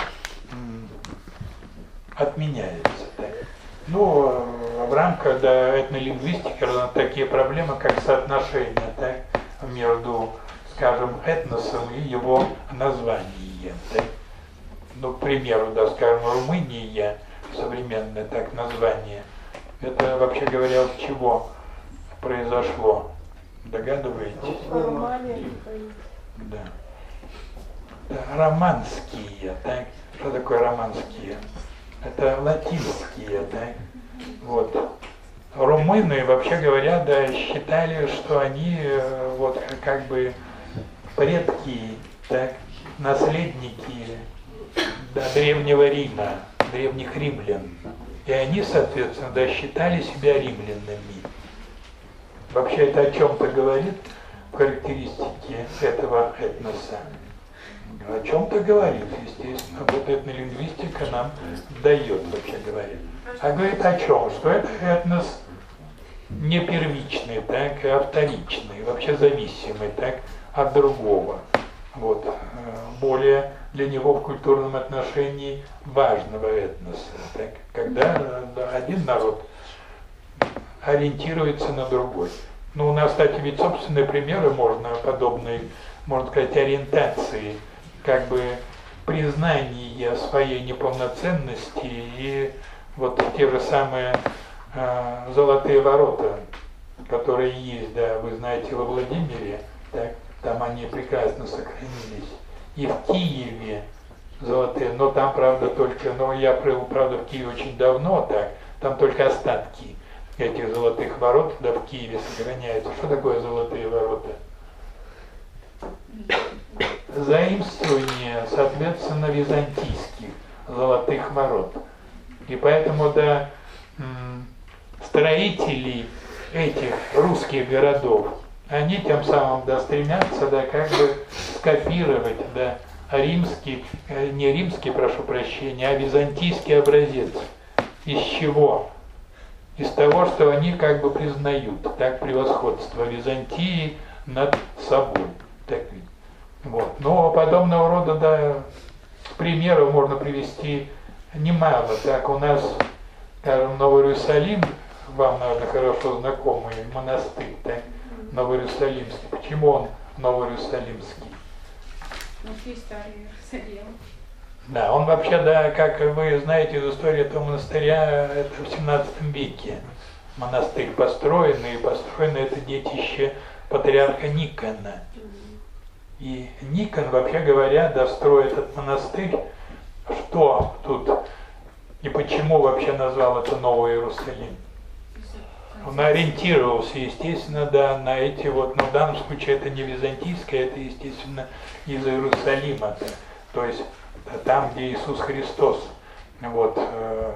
отменяется. Так. Ну, в рамках, да, этнолингвистики такие проблемы, как соотношение, так, между, скажем, этносом и его названием. Так. Ну, к примеру, да, скажем, Румыния, современное так название, это, вообще говоря, от чего произошло? Догадываетесь? Романия. Да. Да, романские, так? Что такое романские? Это латинские, так? Вот. Румыны, вообще говоря, да, считали, что они вот как бы предки, так, наследники, да, древнего Рима, древних римлян. И они, соответственно, да, считали себя римлянами. Вообще это о чем-то говорит, в характеристике этого этноса? О чем-то говорит, естественно, вот этнолингвистика нам дает, вообще говорит. А говорит о чем? Что это этнос не первичный, так, а вторичный, вообще зависимый, так, от другого. Вот, более для него в культурном отношении важного этноса, так, когда один народ ориентируется на другой. Ну, у нас, кстати, ведь собственные примеры можно подобной, можно сказать, ориентации, как бы признание своей неполноценности и вот те же самые э, золотые ворота, которые есть, да, вы знаете, во Владимире, так, там они прекрасно сохранились. И в Киеве золотые, но там, правда, только, но я провел, правда, в Киеве очень давно, так, там только остатки этих золотых ворот, да, в Киеве сохраняются. Что такое золотые ворота? Заимствование, соответственно, византийских золотых ворот. И поэтому, да, строители этих русских городов, они тем самым, да, стремятся, да, как бы скопировать, да, римский, не римский, прошу прощения, а византийский образец. Из чего? Из того, что они как бы признают, так, превосходство Византии над собой. Так, вот. Но подобного рода, да, примеров можно привести немало. Так, у нас, скажем, Новый Иерусалим, вам, наверное, хорошо знакомый монастырь, так, Новый Иерусалимский. Почему он Новый Иерусалимский? Ну, история Иерусалима. Да, он вообще, да, как вы знаете из истории этого монастыря, это в семнадцатом веке монастырь построенный, и построено это детище патриарха Никона. И Никон, вообще говоря, достроил этот монастырь, что тут и почему вообще назвал это Новый Иерусалим? Он ориентировался, естественно, да, на эти вот, но в данном случае это не византийское, это, естественно, из Иерусалима, то есть там, где Иисус Христос вот, э,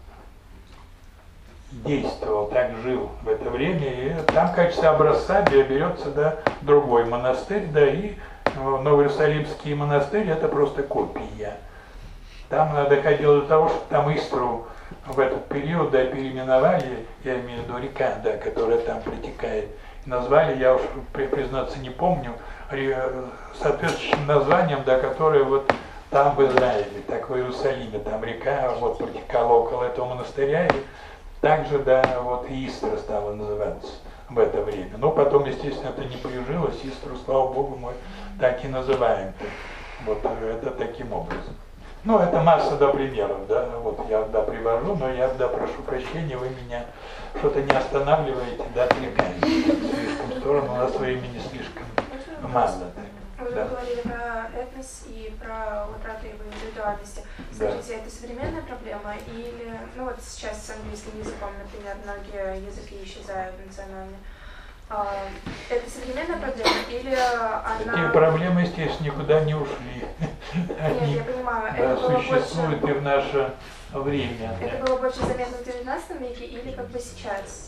действовал, так жил в это время, и там в качестве образца берется, да, другой монастырь, да, и Новый Иерусалимский монастырь это просто копия. Там доходило до того, что там Истру в этот период, да, переименовали, я имею в виду река, да, которая там протекает, назвали, я уж признаться не помню, соответствующим названием, да, которое вот там в Израиле, так в Иерусалиме, там река вот протекала около этого монастыря, и также, да, вот и Истра стала называться в это время. Но потом, естественно, это не прижилось, Истру, слава Богу, мы так и называем. Вот это таким образом. Ну, это масса, да, примеров, да, вот я, да, привожу, но я, да, прошу прощения, вы меня что-то не останавливаете, да, отвлекаете слишком в сторону, у нас времени слишком мало. Вы Да. говорили про этнос и про утрату его индивидуальности. Скажите, да. Это современная проблема или, ну вот сейчас с английским языком, например, многие языки исчезают национальные. А, это современная проблема или она... Такие проблемы, естественно, никуда не ушли. Они, Нет, я понимаю, да, это было существуют больше... и в наше время. Это Да. было больше заметно в девятнадцатом веке или как бы сейчас?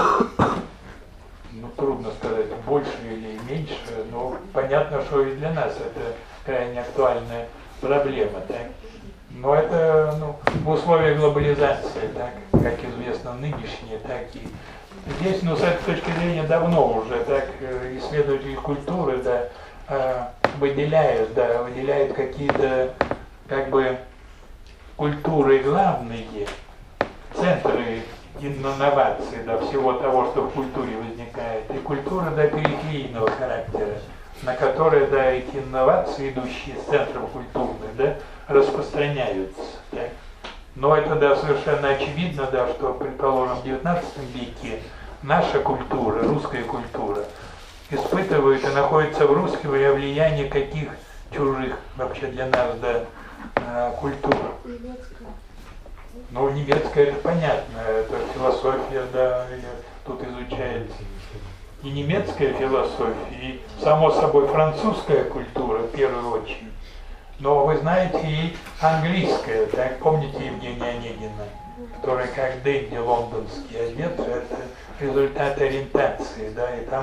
Ну, трудно сказать, больше или меньше, но понятно, что и для нас это крайне актуальная проблема, так? Но это, ну, в условиях глобализации, так, как известно, нынешние, так и здесь, ну, с этой точки зрения давно уже, так, исследователи культуры, да, выделяют, да, выделяют какие-то, как бы, культуры главные, центры инновации, да, всего того, что в культуре возникает, и культура, да, периферийного характера, на которые, да, эти инновации, идущие с центров культурных, да, распространяются. Так. Но это, да, совершенно очевидно, да, что, предположим, в девятнадцатом веке наша культура, русская культура, испытывает и находится в русском влиянии каких чужих вообще для нас, да, культур. Ну, немецкая, это понятно, это философия, да, тут изучается. И немецкая философия, и, само собой, французская культура, в первую очередь. Но вы знаете и английская, так, помните Евгения Онегина, которая как Дэнди лондонский одет, это результат ориентации, да, и там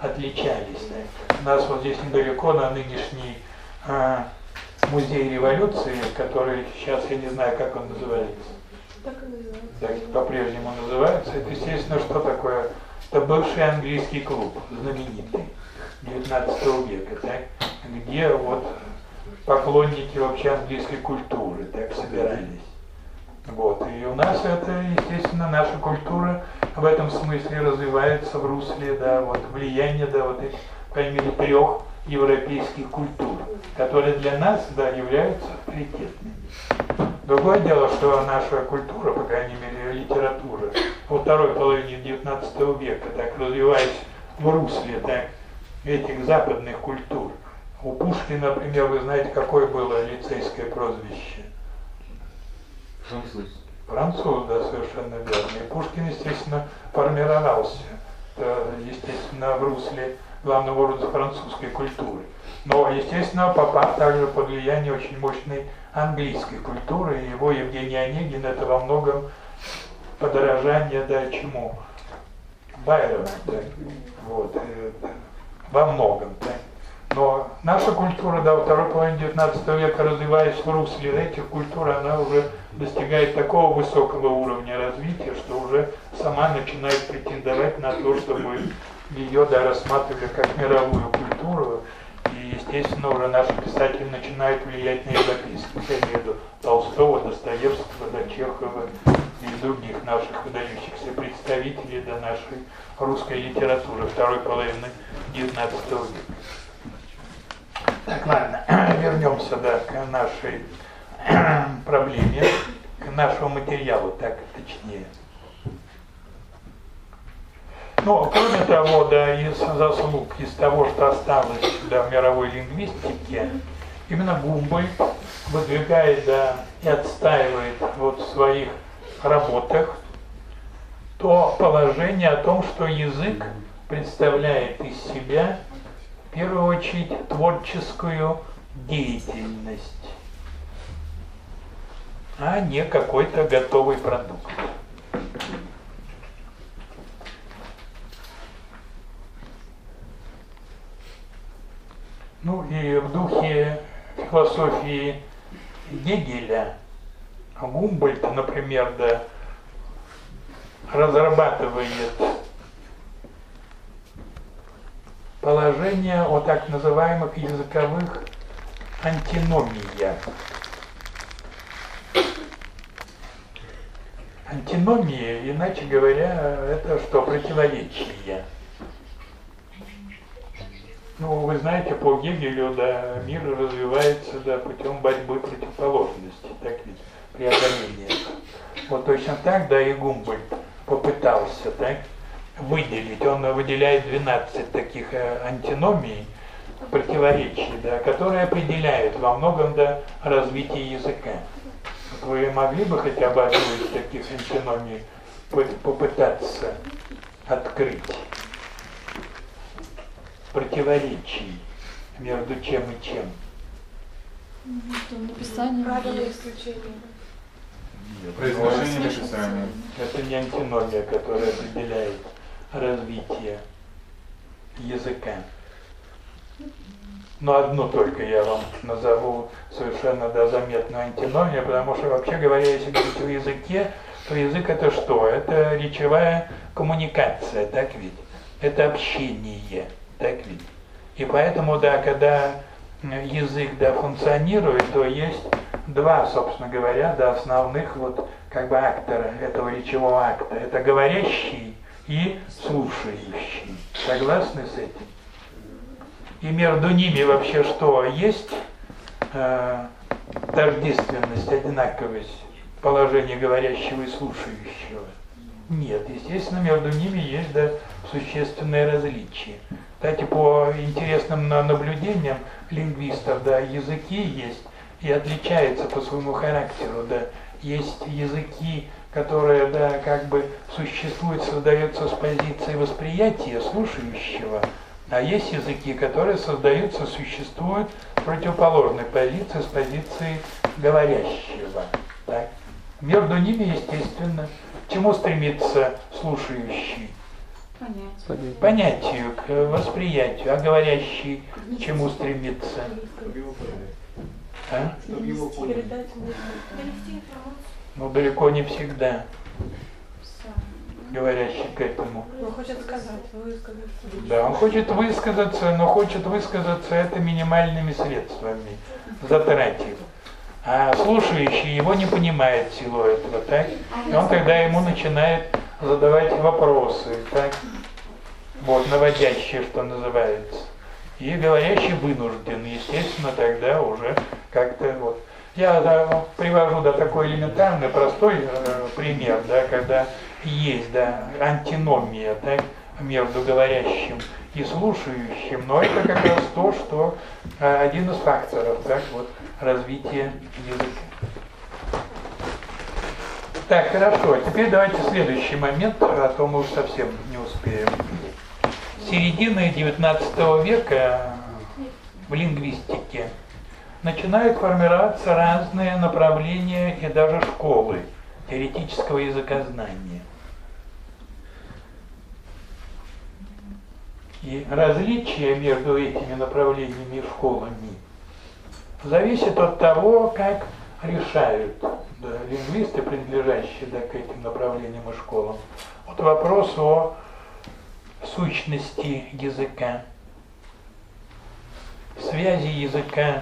отличались. Да. У нас вот здесь недалеко на нынешний э, музей революции, который сейчас, я не знаю, как он называется. Так и называется. Так, по-прежнему называется. Это, естественно, что такое? Это бывший английский клуб, знаменитый, девятнадцатого века, так, где вот поклонники вообще английской культуры так собирались. Вот. И у нас это, естественно, наша культура в этом смысле развивается в русле, да, вот, влияния, да, вот этих, по крайней мере, трех европейских культур, которые для нас, да, являются авторитетными. Другое дело, что наша культура, по крайней мере, литература, во второй половине девятнадцатого века, так развиваясь в русле, так, этих западных культур. У Пушкина, например, вы знаете, какое было лицейское прозвище? Француз. Француз, да, совершенно верно. И Пушкин, естественно, формировался, естественно, в русле главного образа французской культуры. Но, естественно, попав также под влияние очень мощной английской культуры, и его Евгений Онегин — это во многом подражание, да, чему? Байрону, да, вот, во многом, да. Но наша культура, да, во второй половине девятнадцатого века, развиваясь в русле этих культур, она уже достигает такого высокого уровня развития, что уже сама начинает претендовать на то, чтобы ее, да, рассматривали как мировую культуру. И, естественно, уже наши писатели начинают влиять на европейских, я имею в виду Толстого, Достоевского, да, Чехова и других наших выдающихся представителей, да, нашей русской литературы второй половины девятнадцатого века. Так, ладно, вернемся, да, к нашей проблеме, к нашему материалу, так точнее. Ну, кроме того, да, из заслуг, из того, что осталось, да, в мировой лингвистике, именно Гумбольдт выдвигает, да, и отстаивает вот в своих работах то положение о том, что язык представляет из себя в первую очередь творческую деятельность, а не какой-то готовый продукт. Ну и в духе философии Гегеля Гумбольдт, например, да, разрабатывает положение о так называемых языковых антиномиях. Антиномии, иначе говоря, это что? Противоречие. Ну, вы знаете, по Гегелю, да, мир развивается, да, путем борьбы противоположностей, так ведь, преодоления. Вот точно так, да, и Гумбольдт попытался, так, выделить. Он выделяет двенадцать таких антиномий, противоречий, да, которые определяют во многом, да, развитие языка. Вот вы могли бы хотя бы одну из таких антиномий попытаться открыть? Противоречий между чем и чем? Написание. Правила исключения. Произношение написания. Это не антиномия, которая определяет развитие языка. Но одну только я вам назову совершенно, да, заметную антиномию, потому что, вообще говоря, если говорить о языке, то язык — это что? Это речевая коммуникация, так ведь? Это общение, так ведь? И поэтому, да, когда язык, да, функционирует, то есть два, собственно говоря, да, основных вот как бы актора этого речевого акта. Это говорящий и слушающий. Согласны с этим? И между ними вообще что? Есть э, тождественность, одинаковость положения говорящего и слушающего? Нет. Естественно, между ними есть, да, существенное различие. Кстати, по интересным наблюдениям лингвистов, да, языки есть и отличаются по своему характеру, да. Есть языки, которые, да, как бы существуют, создаются с позиции восприятия слушающего, а есть языки, которые создаются, существуют с противоположной позиции, с позиции говорящего. Так. Между ними, естественно, к чему стремится слушающий? Понятие. понятию, к восприятию, а говорящий к чему стремится? А? Чтобы его поняли. Ну, далеко не всегда говорящий к этому. Он хочет сказать, высказаться. Да, он хочет высказаться, но хочет высказаться это минимальными средствами, затратив. А слушающий его не понимает всего этого, так? И он тогда ему начинает задавать вопросы, так? Вот, наводящие, что называется. И говорящий вынужден, естественно, тогда уже как-то вот. Я да, привожу да, такой элементарный, простой э, пример, да, когда есть да, антиномия так, между говорящим и слушающим, но это как раз то, что э, один из факторов так, вот, развития языка. Так, хорошо, теперь давайте следующий момент, а то мы уж совсем не успеем. Середина девятнадцатого века в лингвистике начинают формироваться разные направления и даже школы теоретического языкознания. И различие между этими направлениями и школами зависит от того, как решают да, лингвисты, принадлежащие да, к этим направлениям и школам, вот вопрос о сущности языка, связи языка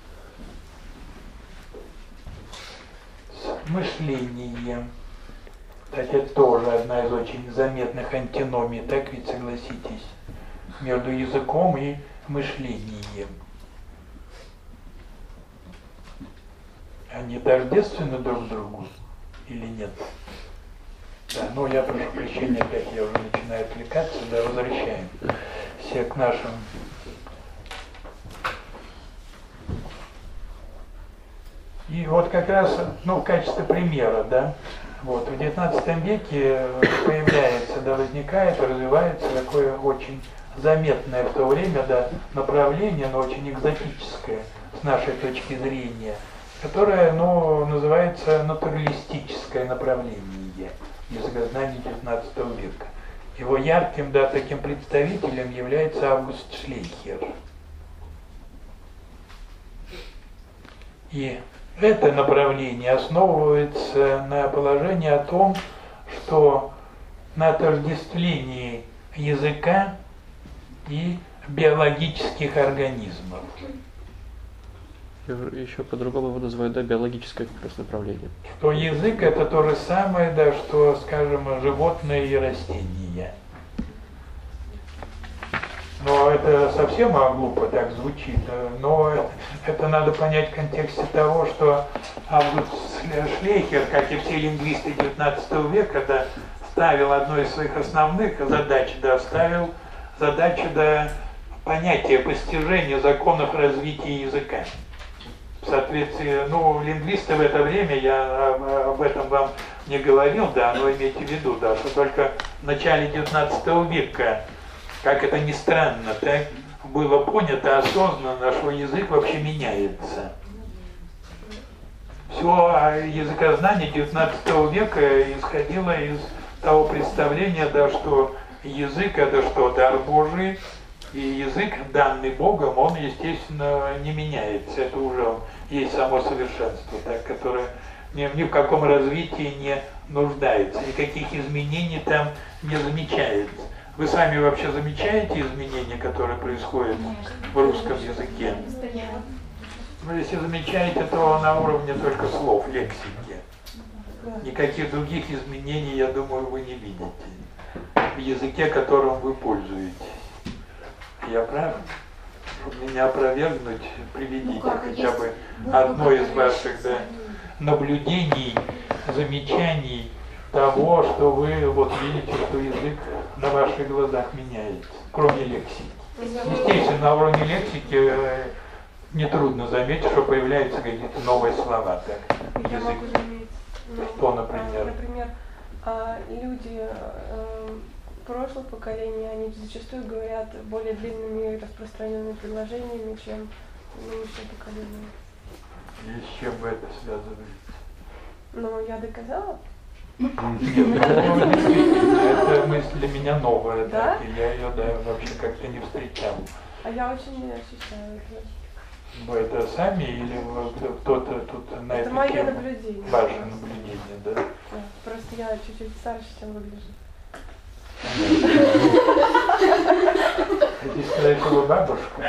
с мышлением. Кстати, это тоже одна из очень заметных антиномий, так ведь согласитесь, между языком и мышлением. Они тождественны друг другу или нет? Да, ну я прошу прощения, опять я уже начинаю отвлекаться, да, возвращаем все к нашим. И вот как раз, ну, в качестве примера, да, вот в девятнадцатом веке появляется, да, возникает, развивается такое очень заметное в то время, да, направление, но очень экзотическое с нашей точки зрения, которое, ну, называется натуралистическое направление языкознания девятнадцатого века. Его ярким, да, таким представителем является Август Шлейхер. И это направление основывается на положении о том, что на отождествлении языка и биологических организмов. Еще по-другому его называют, да, биологическое как раз направление. Что язык это то же самое, да, что, скажем, животные и растения. Но это совсем глупо так звучит, но это, это надо понять в контексте того, что Август Шлейхер, как и все лингвисты девятнадцатого века, да, ставил одной из своих основных задач, да, ставил задачу да, понятия постижения законов развития языка. В соответствии, ну, лингвисты в это время, я об этом вам не говорил, да, но имейте в виду, да, что только в начале девятнадцатого века, как это ни странно, так, было понято осознанно, что язык вообще меняется. Все языкознание девятнадцатого века исходило из того представления, да, что язык это что, дар Божий, и язык, данный Богом, он, естественно, не меняется. Это уже он есть само совершенство, так, которое ни, ни в каком развитии не нуждается, никаких изменений там не замечается. Вы сами вообще замечаете изменения, которые происходят в русском языке? Ну, если замечаете, то на уровне только слов, лексики. Никаких других изменений, я думаю, вы не видите в языке, которым вы пользуетесь. Я прав? Чтобы меня опровергнуть, приведите ну, хотя бы одно из ваших да, наблюдений, замечаний того, что вы вот видите, что язык на ваших глазах меняется, кроме лексики. Естественно, на уровне лексики нетрудно заметить, что появляются какие-то новые слова. Так, Я язык. могу заметить. Ну, что, например? Например, люди прошлых поколений, они зачастую говорят более длинными и распространенными предложениями, чем нынешнее поколение. И с чем вы это связываете? Но я доказала. Нет, ну, действительно, эта мысль для меня новая, Да? так, и я ее, да, вообще как-то не встречал. А я очень не ощущаю это. Вы это сами или вы- кто-то тут на Это эту мое тему? наблюдение. Ваше наблюдение, да? Да, просто я чуть-чуть старше, чем выгляжу. Хотите сказать, что вы бабушка?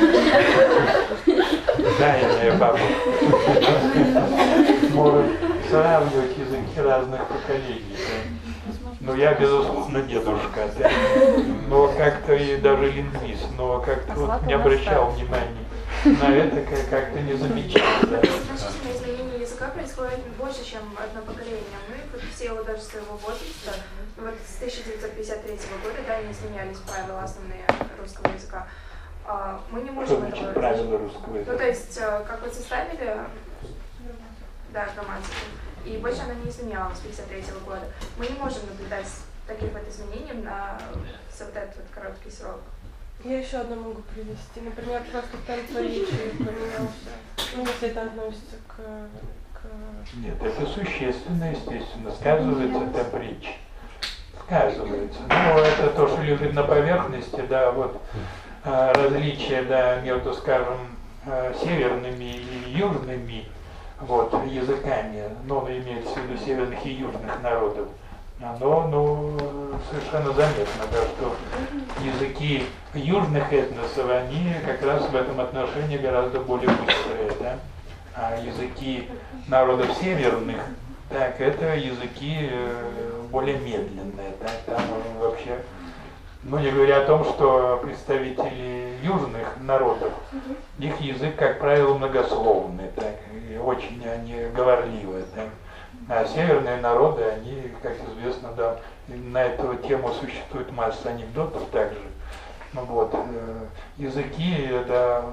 Да, я моя бабушка. Может сравнивать языки разных поколений. Да? Ну, я, безусловно, дедушка. Да? Но как-то и даже лингвист, но как-то вот не обращал внимания на это, как- как-то не замечал. Да? Значительное изменение языка происходит больше, чем одно поколение. Мы вот в силу даже своего возраста, вот с тысяча девятьсот пятьдесят третьего года, да, не изменялись правила основные русского языка. А, Мы не Что можем значит этого правила русского Ну, языка? то есть, э, как вот составили, да, грамматику, и больше она не изменялась с пятьдесят третьего года. Мы не можем наблюдать таких вот изменений на за вот этот вот короткий срок. Я еще одно могу привести. Например, просто темп речи поменялся. Ну, если это относится к... к... Нет, это существенно, естественно. Сказывается темп речи. Сказывается. Ну, это то, что лежит на поверхности, да, вот э, различия, да, между, скажем, э, северными и южными вот, языками, ну, имеется в виду северных и южных народов, оно, ну, совершенно заметно, да, что языки южных этносов, они как раз в этом отношении гораздо более быстрые, да, а языки народов северных, так, это языки э, более медленные, так, там э, вообще, ну, не говоря о том, что представители южных народов, их язык, как правило, многословный, так, и очень они говорливые, так. А северные народы, они, как известно, да, на эту тему существует масса анекдотов также. Ну, вот, э, языки, да,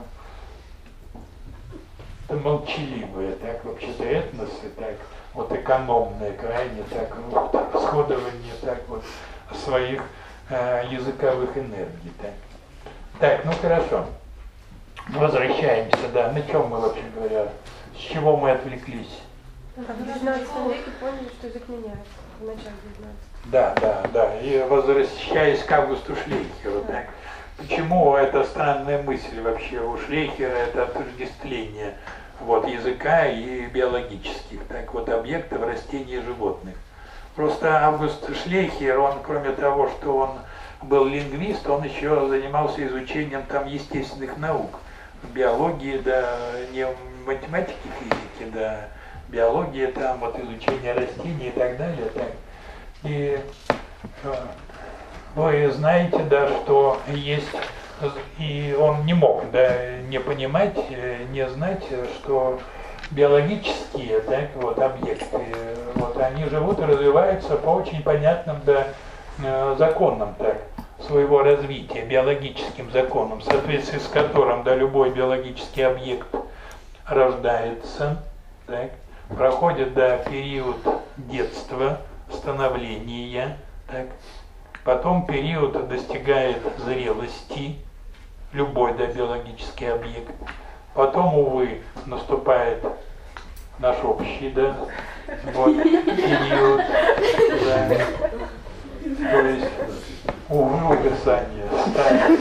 это молчаливые, так, вообще-то этносы, так, вот экономные, крайне, так, вот, расходование, так, вот, своих э, языковых энергий, так. Так, ну хорошо. Возвращаемся, да, на чем мы вообще говоря, с чего мы отвлеклись? В девятнадцатом веке поняли, что язык меняется. В начале девятнадцатого. Да, да, да. И возвращаясь к Августу Шлейхеру, так, почему это странная мысль вообще у Шлейхера, это отождествление вот, языка и биологических, так вот, объектов растений и животных. Просто Август Шлейхер, он, кроме того, что он был лингвист, он еще занимался изучением там естественных наук. Биологии, да, не математики, физики, да, биология, там вот изучение растений и так далее. Так. И э, вы знаете, да, что есть, и он не мог, да, не понимать, не знать, что биологические, так, вот, объекты, вот, они живут и развиваются по очень понятным, да, э, законам, так, своего развития, биологическим законам, в соответствии с которым, да, любой биологический объект рождается, так, проходит, да, период детства, становления, так, потом период достигает зрелости, любой, да, биологический объект, потом, увы, наступает наш общий, да, вот, период, да, то есть, увы, угасание, да.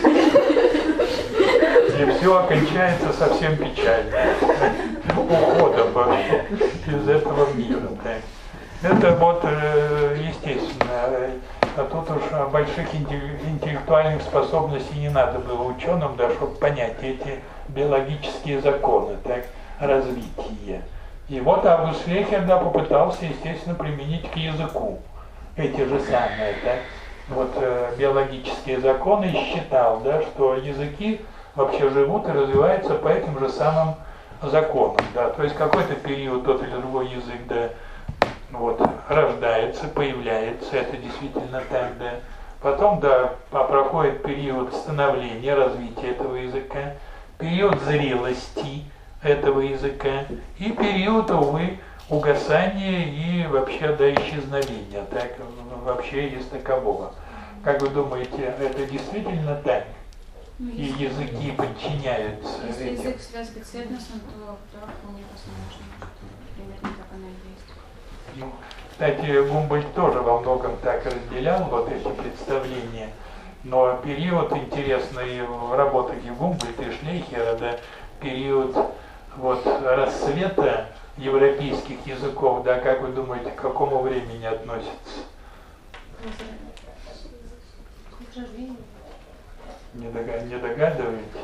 И все окончается совсем печально, уходом вообще из этого мира, да. Это вот, естественно, а тут уж больших интеллектуальных способностей не надо было ученым, да, чтобы понять эти биологические законы, так, развития. И вот Август Шлейхер, да, попытался, естественно, применить к языку эти же самые, так, вот, э, биологические законы и считал, да, что языки вообще живут и развиваются по этим же самым законам, да, то есть какой-то период тот или другой язык, да, вот, рождается, появляется, это действительно так, да, потом, да, проходит период становления, развития этого языка, период зрелости этого языка и период, увы, угасания и вообще до исчезновения, так, вообще из такового. Как вы думаете, это действительно так? Ну, И если- языки подчиняются Если этим? язык связан с этносом, то да, вполне возможно, что примерно так оно и есть. Ну, Кстати, Гумбольдт тоже во многом так разделял вот эти представления, но период интересный в работах и Гумбольдта, и Шлейхера, да, период вот расцвета европейских языков, да, как вы думаете, к какому времени относится? Не, догад... не догадываетесь?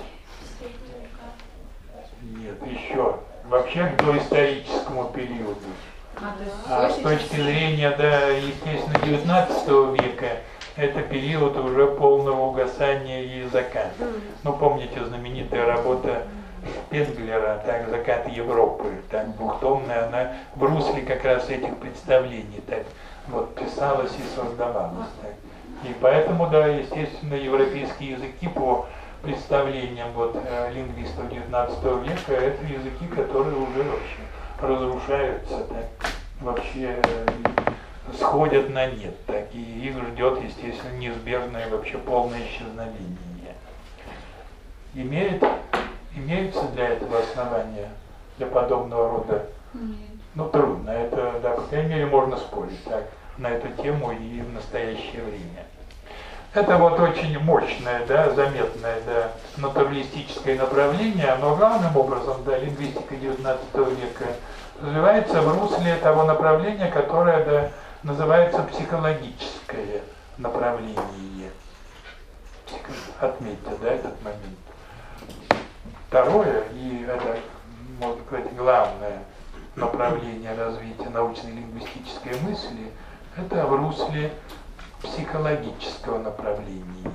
Нет, еще. Вообще к доисторическому периоду. А с точки зрения, да, естественно, девятнадцатого века, это период уже полного угасания языка. Ну, помните знаменитая работа Шпенглера, так, «Закат Европы», так, двухтомная, она в русле как раз этих представлений, так, вот, писалась и создавалась, так. И поэтому, да, естественно, европейские языки по представлениям вот лингвистов девятнадцатого века, это языки, которые уже вообще разрушаются, так, вообще сходят на нет, так, и их ждет, естественно, неизбежное вообще полное исчезновение. Имеет, имеются для этого основания, для подобного рода? Нет. Ну, трудно, это, да, по крайней мере, можно спорить, так, на эту тему и в настоящее время. Это вот очень мощное, да, заметное, да, натуралистическое направление, но главным образом, да, лингвистика девятнадцатого века развивается в русле того направления, которое, да, называется психологическое направление. Отметьте, да, этот момент. Второе, и это, можно сказать, главное направление развития научной лингвистической мысли, это в русле психологического направления.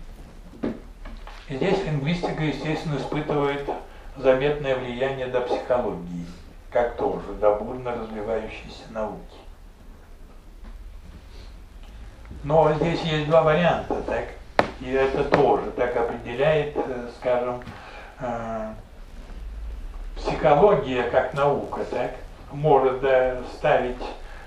И здесь лингвистика, естественно, испытывает заметное влияние до психологии, как тоже до бурно развивающейся науки. Но здесь есть два варианта, так, и это тоже так определяет, скажем, психология как наука, так, может, да, ставить,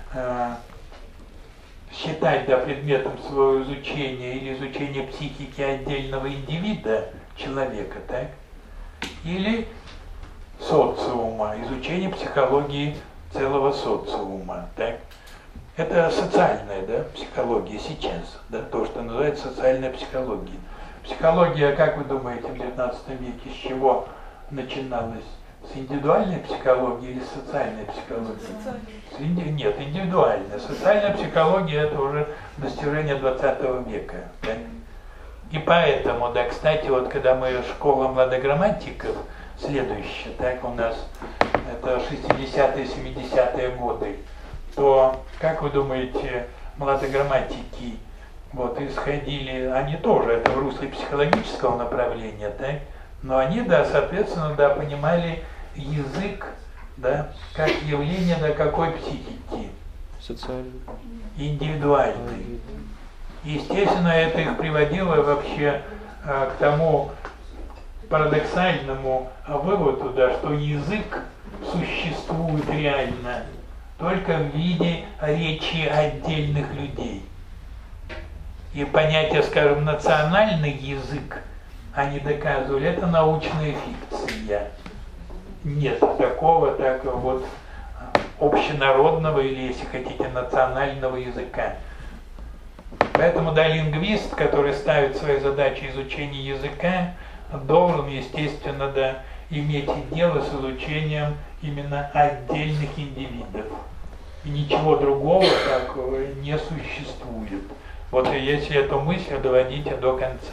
считать, да, предметом своего изучения или изучения психики отдельного индивида, человека, так, или социума, изучение психологии целого социума, так. Это социальная, да, психология сейчас, да, то, что называется социальная психология. Психология, как вы думаете, в девятнадцатом веке с чего начиналась? С индивидуальной психологии или с социальной психологии? С инди... Нет, индивидуальная. Социальная психология – это уже достижение двадцатого века. Да? И поэтому, да, кстати, вот когда мы школа младограмматиков, следующая, так, у нас это шестидесятые, семидесятые годы, то, как вы думаете, младограмматики вот, исходили, они тоже, это в русле психологического направления, так? Но они, да, соответственно, да, понимали язык, да, как явление, да, какой психики? Социальный. Индивидуальный. Естественно, это их приводило вообще а, к тому парадоксальному выводу, да, что язык существует реально только в виде речи отдельных людей. И понятие, скажем, национальный язык, они доказывали, это научная фикция. Нет такого, так вот, общенародного или, если хотите, национального языка. Поэтому, да, лингвист, который ставит своей задачей изучение языка, должен, естественно, да, иметь дело с изучением именно отдельных индивидов. И ничего другого такого не существует. Вот и если эту мысль доводите до конца.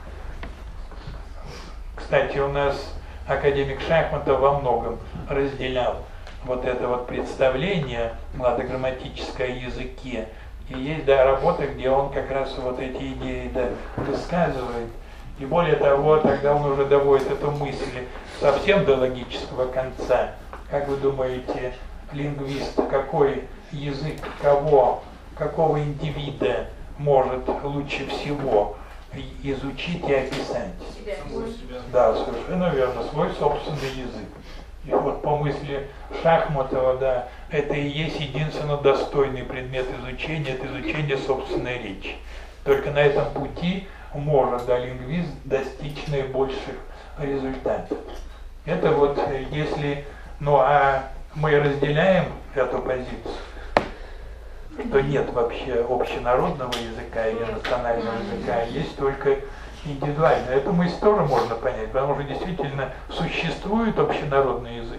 Кстати, у нас академик Шахматов во многом разделял вот это вот представление младограмматическое о языке. И есть, да, работа, где он как раз вот эти идеи, да, высказывает. И более того, тогда он уже доводит эту мысль совсем до логического конца. Как вы думаете, лингвист, какой язык кого, какого индивида может лучше всего изучить и описать? Да, совершенно верно, свой собственный язык. И вот по мысли Шахматова, да, это и есть единственно достойный предмет изучения, это изучение собственной речи. Только на этом пути может, да, лингвист достичь наибольших результатов. Это вот если, ну а мы разделяем эту позицию. что нет вообще общенародного языка или национального языка, есть только индивидуально. Эту мысль тоже можно понять, потому что действительно существует общенародный язык.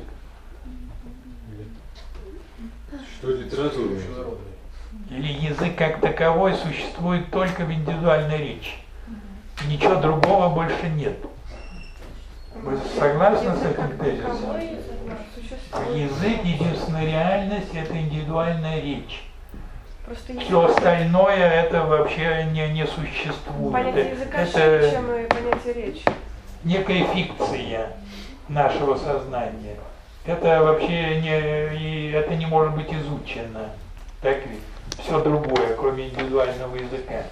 Что литература? Или язык как таковой существует только в индивидуальной речи. Ничего другого больше нет. Вы согласны с этим тезисом? Язык, единственная реальность — это индивидуальная речь. Все остальное это вообще не, не существует. Понятие языка это шире, чем и понятие речи. Некая фикция нашего сознания. Это вообще не, и это не может быть изучено. Так ведь? Все другое, кроме индивидуального языка.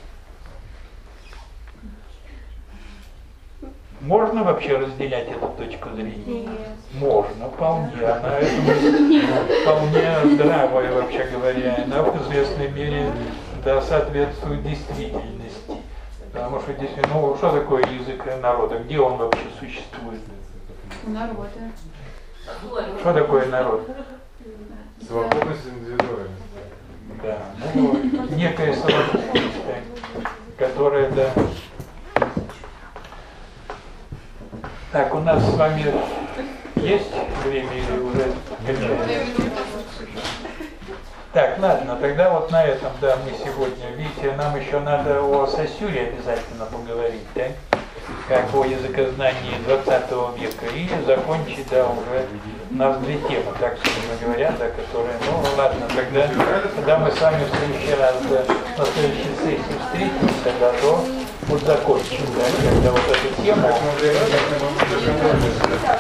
Можно вообще разделять эту точку зрения? Нет. Можно, вполне. Она это вполне здравая, вообще говоря. Она в известной мере да, соответствует действительности. Потому что действительно, ну что такое язык народа? Где он вообще существует? Народа. Что такое народ? Совокупность индивидуальность. Да, ну, некая совокупность, которая, да. Так, у нас с вами есть время или уже? Так, ладно, тогда вот на этом, да, мы сегодня, видите, нам еще надо о Сосюре обязательно поговорить, да? Как о языкознании двадцатого века, и закончить, да, уже у нас две темы, так собственно говоря, да, которые, ну ладно, тогда, когда мы с вами в следующий раз, да, на следующей сессии встретимся, да, то вот закончим, да, когда вот эту тему.